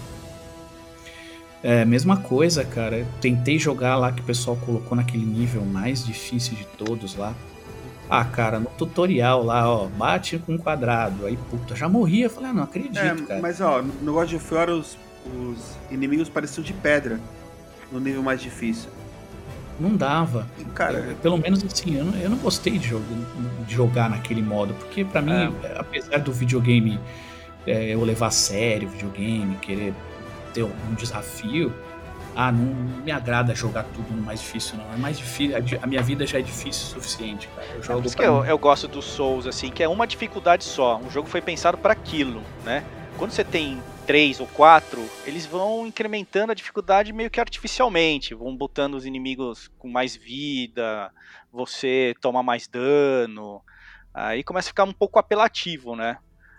mesma coisa, cara. Eu tentei jogar lá que o pessoal colocou naquele nível mais difícil de todos lá. Cara, no tutorial lá, ó, bate com um quadrado, aí puta, já morria, eu falei, não acredito, cara. Mas ó, no God of War os inimigos pareciam de pedra. No nível mais difícil. Não dava. Cara, pelo menos assim, eu não gostei de jogar naquele modo, porque pra mim, apesar do videogame eu levar a sério o videogame, querer ter um desafio, não me agrada jogar tudo no mais difícil, não. É mais difícil, a minha vida já é difícil o suficiente, cara. Por isso que eu gosto dos Souls, assim, que é uma dificuldade só. Um jogo foi pensado pra aquilo, né? Quando você tem 3 ou 4, eles vão incrementando a dificuldade meio que artificialmente, vão botando os inimigos com mais vida, você toma mais dano, aí começa a ficar um pouco apelativo, né?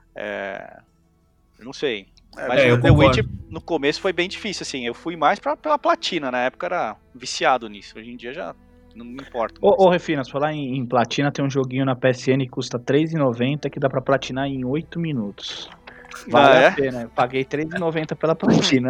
Eu não sei. Mas o The Witcher no começo foi bem difícil, assim, eu fui mais pela platina, na época era viciado nisso, hoje em dia já não me importa. Ô Refinas, falar em platina, tem um joguinho na PSN que custa R$3,90 que dá pra platinar em 8 minutos. Vale a pena, eu paguei R$3,90 pela platina.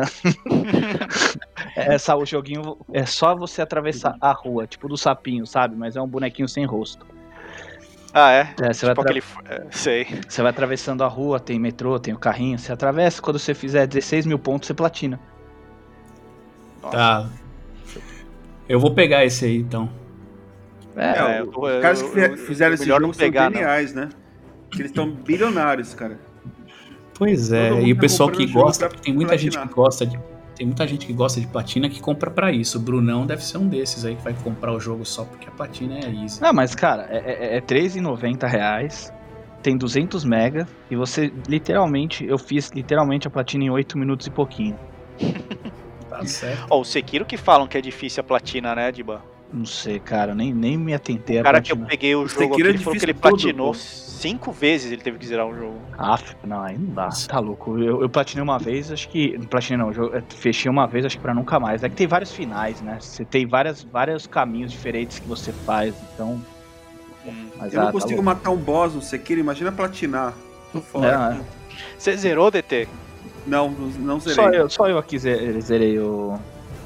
O joguinho é só você atravessar a rua, tipo do sapinho, sabe? Mas é um bonequinho sem rosto. Você tipo sei. Você vai atravessando a rua, tem metrô, tem o carrinho, você atravessa, quando você fizer 16 mil pontos, você platina. Nossa. Tá. Eu vou pegar esse aí, então. Os caras que fizeram esse jogo são geniais, né? Porque eles estão bilionários, cara. Pois e o pessoal que gosta, tem muita gente que gosta de platina que compra pra isso. O Brunão deve ser um desses aí que vai comprar o jogo só porque a platina é easy. Não, mas cara, é R$3,90, tem 200 mega e você eu fiz literalmente a platina em 8 minutos e pouquinho. Tá certo. O Sekiro que falam que é difícil a platina, né, Diba? Não sei, cara, nem me atentei a platina. O cara que eu peguei o jogo aqui, ele falou que ele platinou 5 vezes, ele teve que zerar o jogo. Não, aí não dá, tá louco. Eu platinei uma vez, acho que... Não platinei não, fechei uma vez, acho que pra nunca mais. É que tem vários finais, né? Você tem vários caminhos diferentes que você faz, então... Eu não consigo matar um boss no Sekiro, imagina platinar. Tô fora. Você zerou, DT? Não zerei. Só eu aqui zerei o...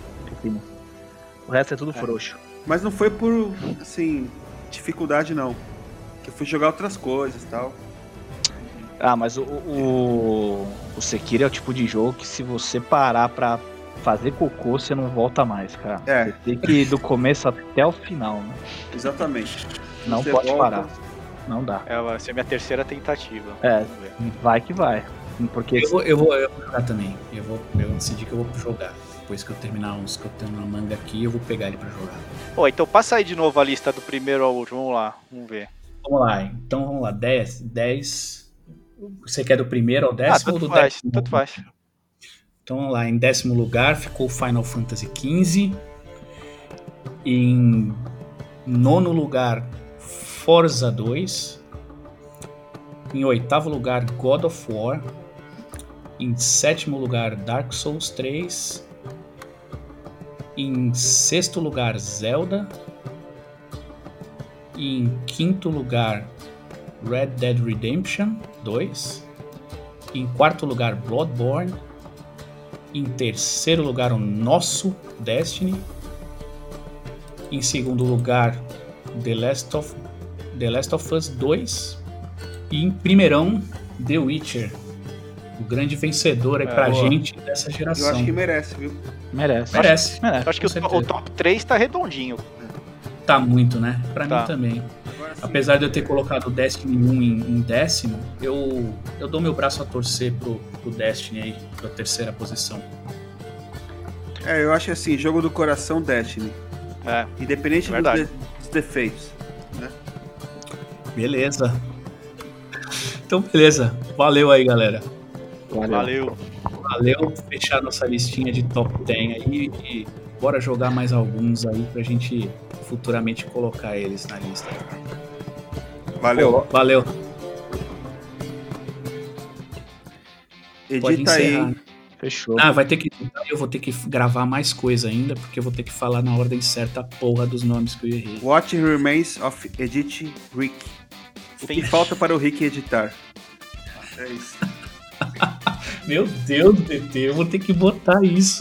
O resto é tudo frouxo. Mas não foi por, assim, dificuldade, não. Que eu fui jogar outras coisas e tal. Mas o Sekiro é o tipo de jogo que se você parar pra fazer cocô, você não volta mais, cara. Você tem que ir do começo até o final, né? Exatamente. Não você pode parar. Não dá. Vai ser minha terceira tentativa. Vai que vai. Porque eu vou jogar também. Eu decidi que eu vou jogar. Depois que eu terminar uns que eu tenho na manga aqui, eu vou pegar ele pra jogar. Então passa aí de novo a lista do primeiro ao último, vamos lá, vamos ver. Vamos lá, 10. Você quer do primeiro ao 10º ou do 10º? Tanto faz. Então vamos lá, em 10º lugar ficou Final Fantasy XV. Em 9º lugar, Forza 2. Em 8º lugar, God of War. Em sétimo lugar, Dark Souls 3. Em sexto lugar, Zelda. E em quinto lugar, Red Dead Redemption 2. Em quarto lugar, Bloodborne. Em terceiro lugar, o nosso Destiny. Em segundo lugar, The Last of Us 2. E em primeirão, The Witcher. O grande vencedor aí pra gente dessa geração. Eu acho que merece, viu? Merece. Merece. Eu acho que o top 3 tá redondinho. Tá muito, né? Pra Tá. mim também. Agora sim. Apesar de eu ter colocado o Destiny 1 em décimo, eu dou meu braço a torcer pro Destiny aí, pra terceira posição. Eu acho assim, jogo do coração Destiny. É, Independente verdade. dos defeitos. Beleza. Então, beleza. Valeu aí, galera. valeu. Valeu fechar nossa listinha de top 10 aí e bora jogar mais alguns aí pra gente futuramente colocar eles na lista. Valeu. Valeu. Pode Edita aí. encerrar. hein? Fechou. Vai ter que. Eu vou ter que gravar mais coisa ainda, porque eu vou ter que falar na ordem certa a porra dos nomes que eu errei. What remains of Edit Rick? O que falta para o Rick editar? É isso. Meu Deus, DT, eu vou ter que botar isso.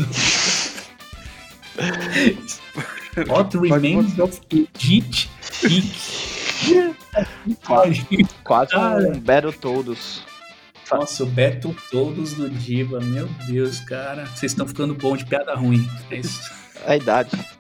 What remains of Edit Rick? Quase Cara. um Battletoads. Nossa, o Beto todos do Diva, meu Deus, cara. Vocês estão ficando bom de piada ruim. É isso. A idade.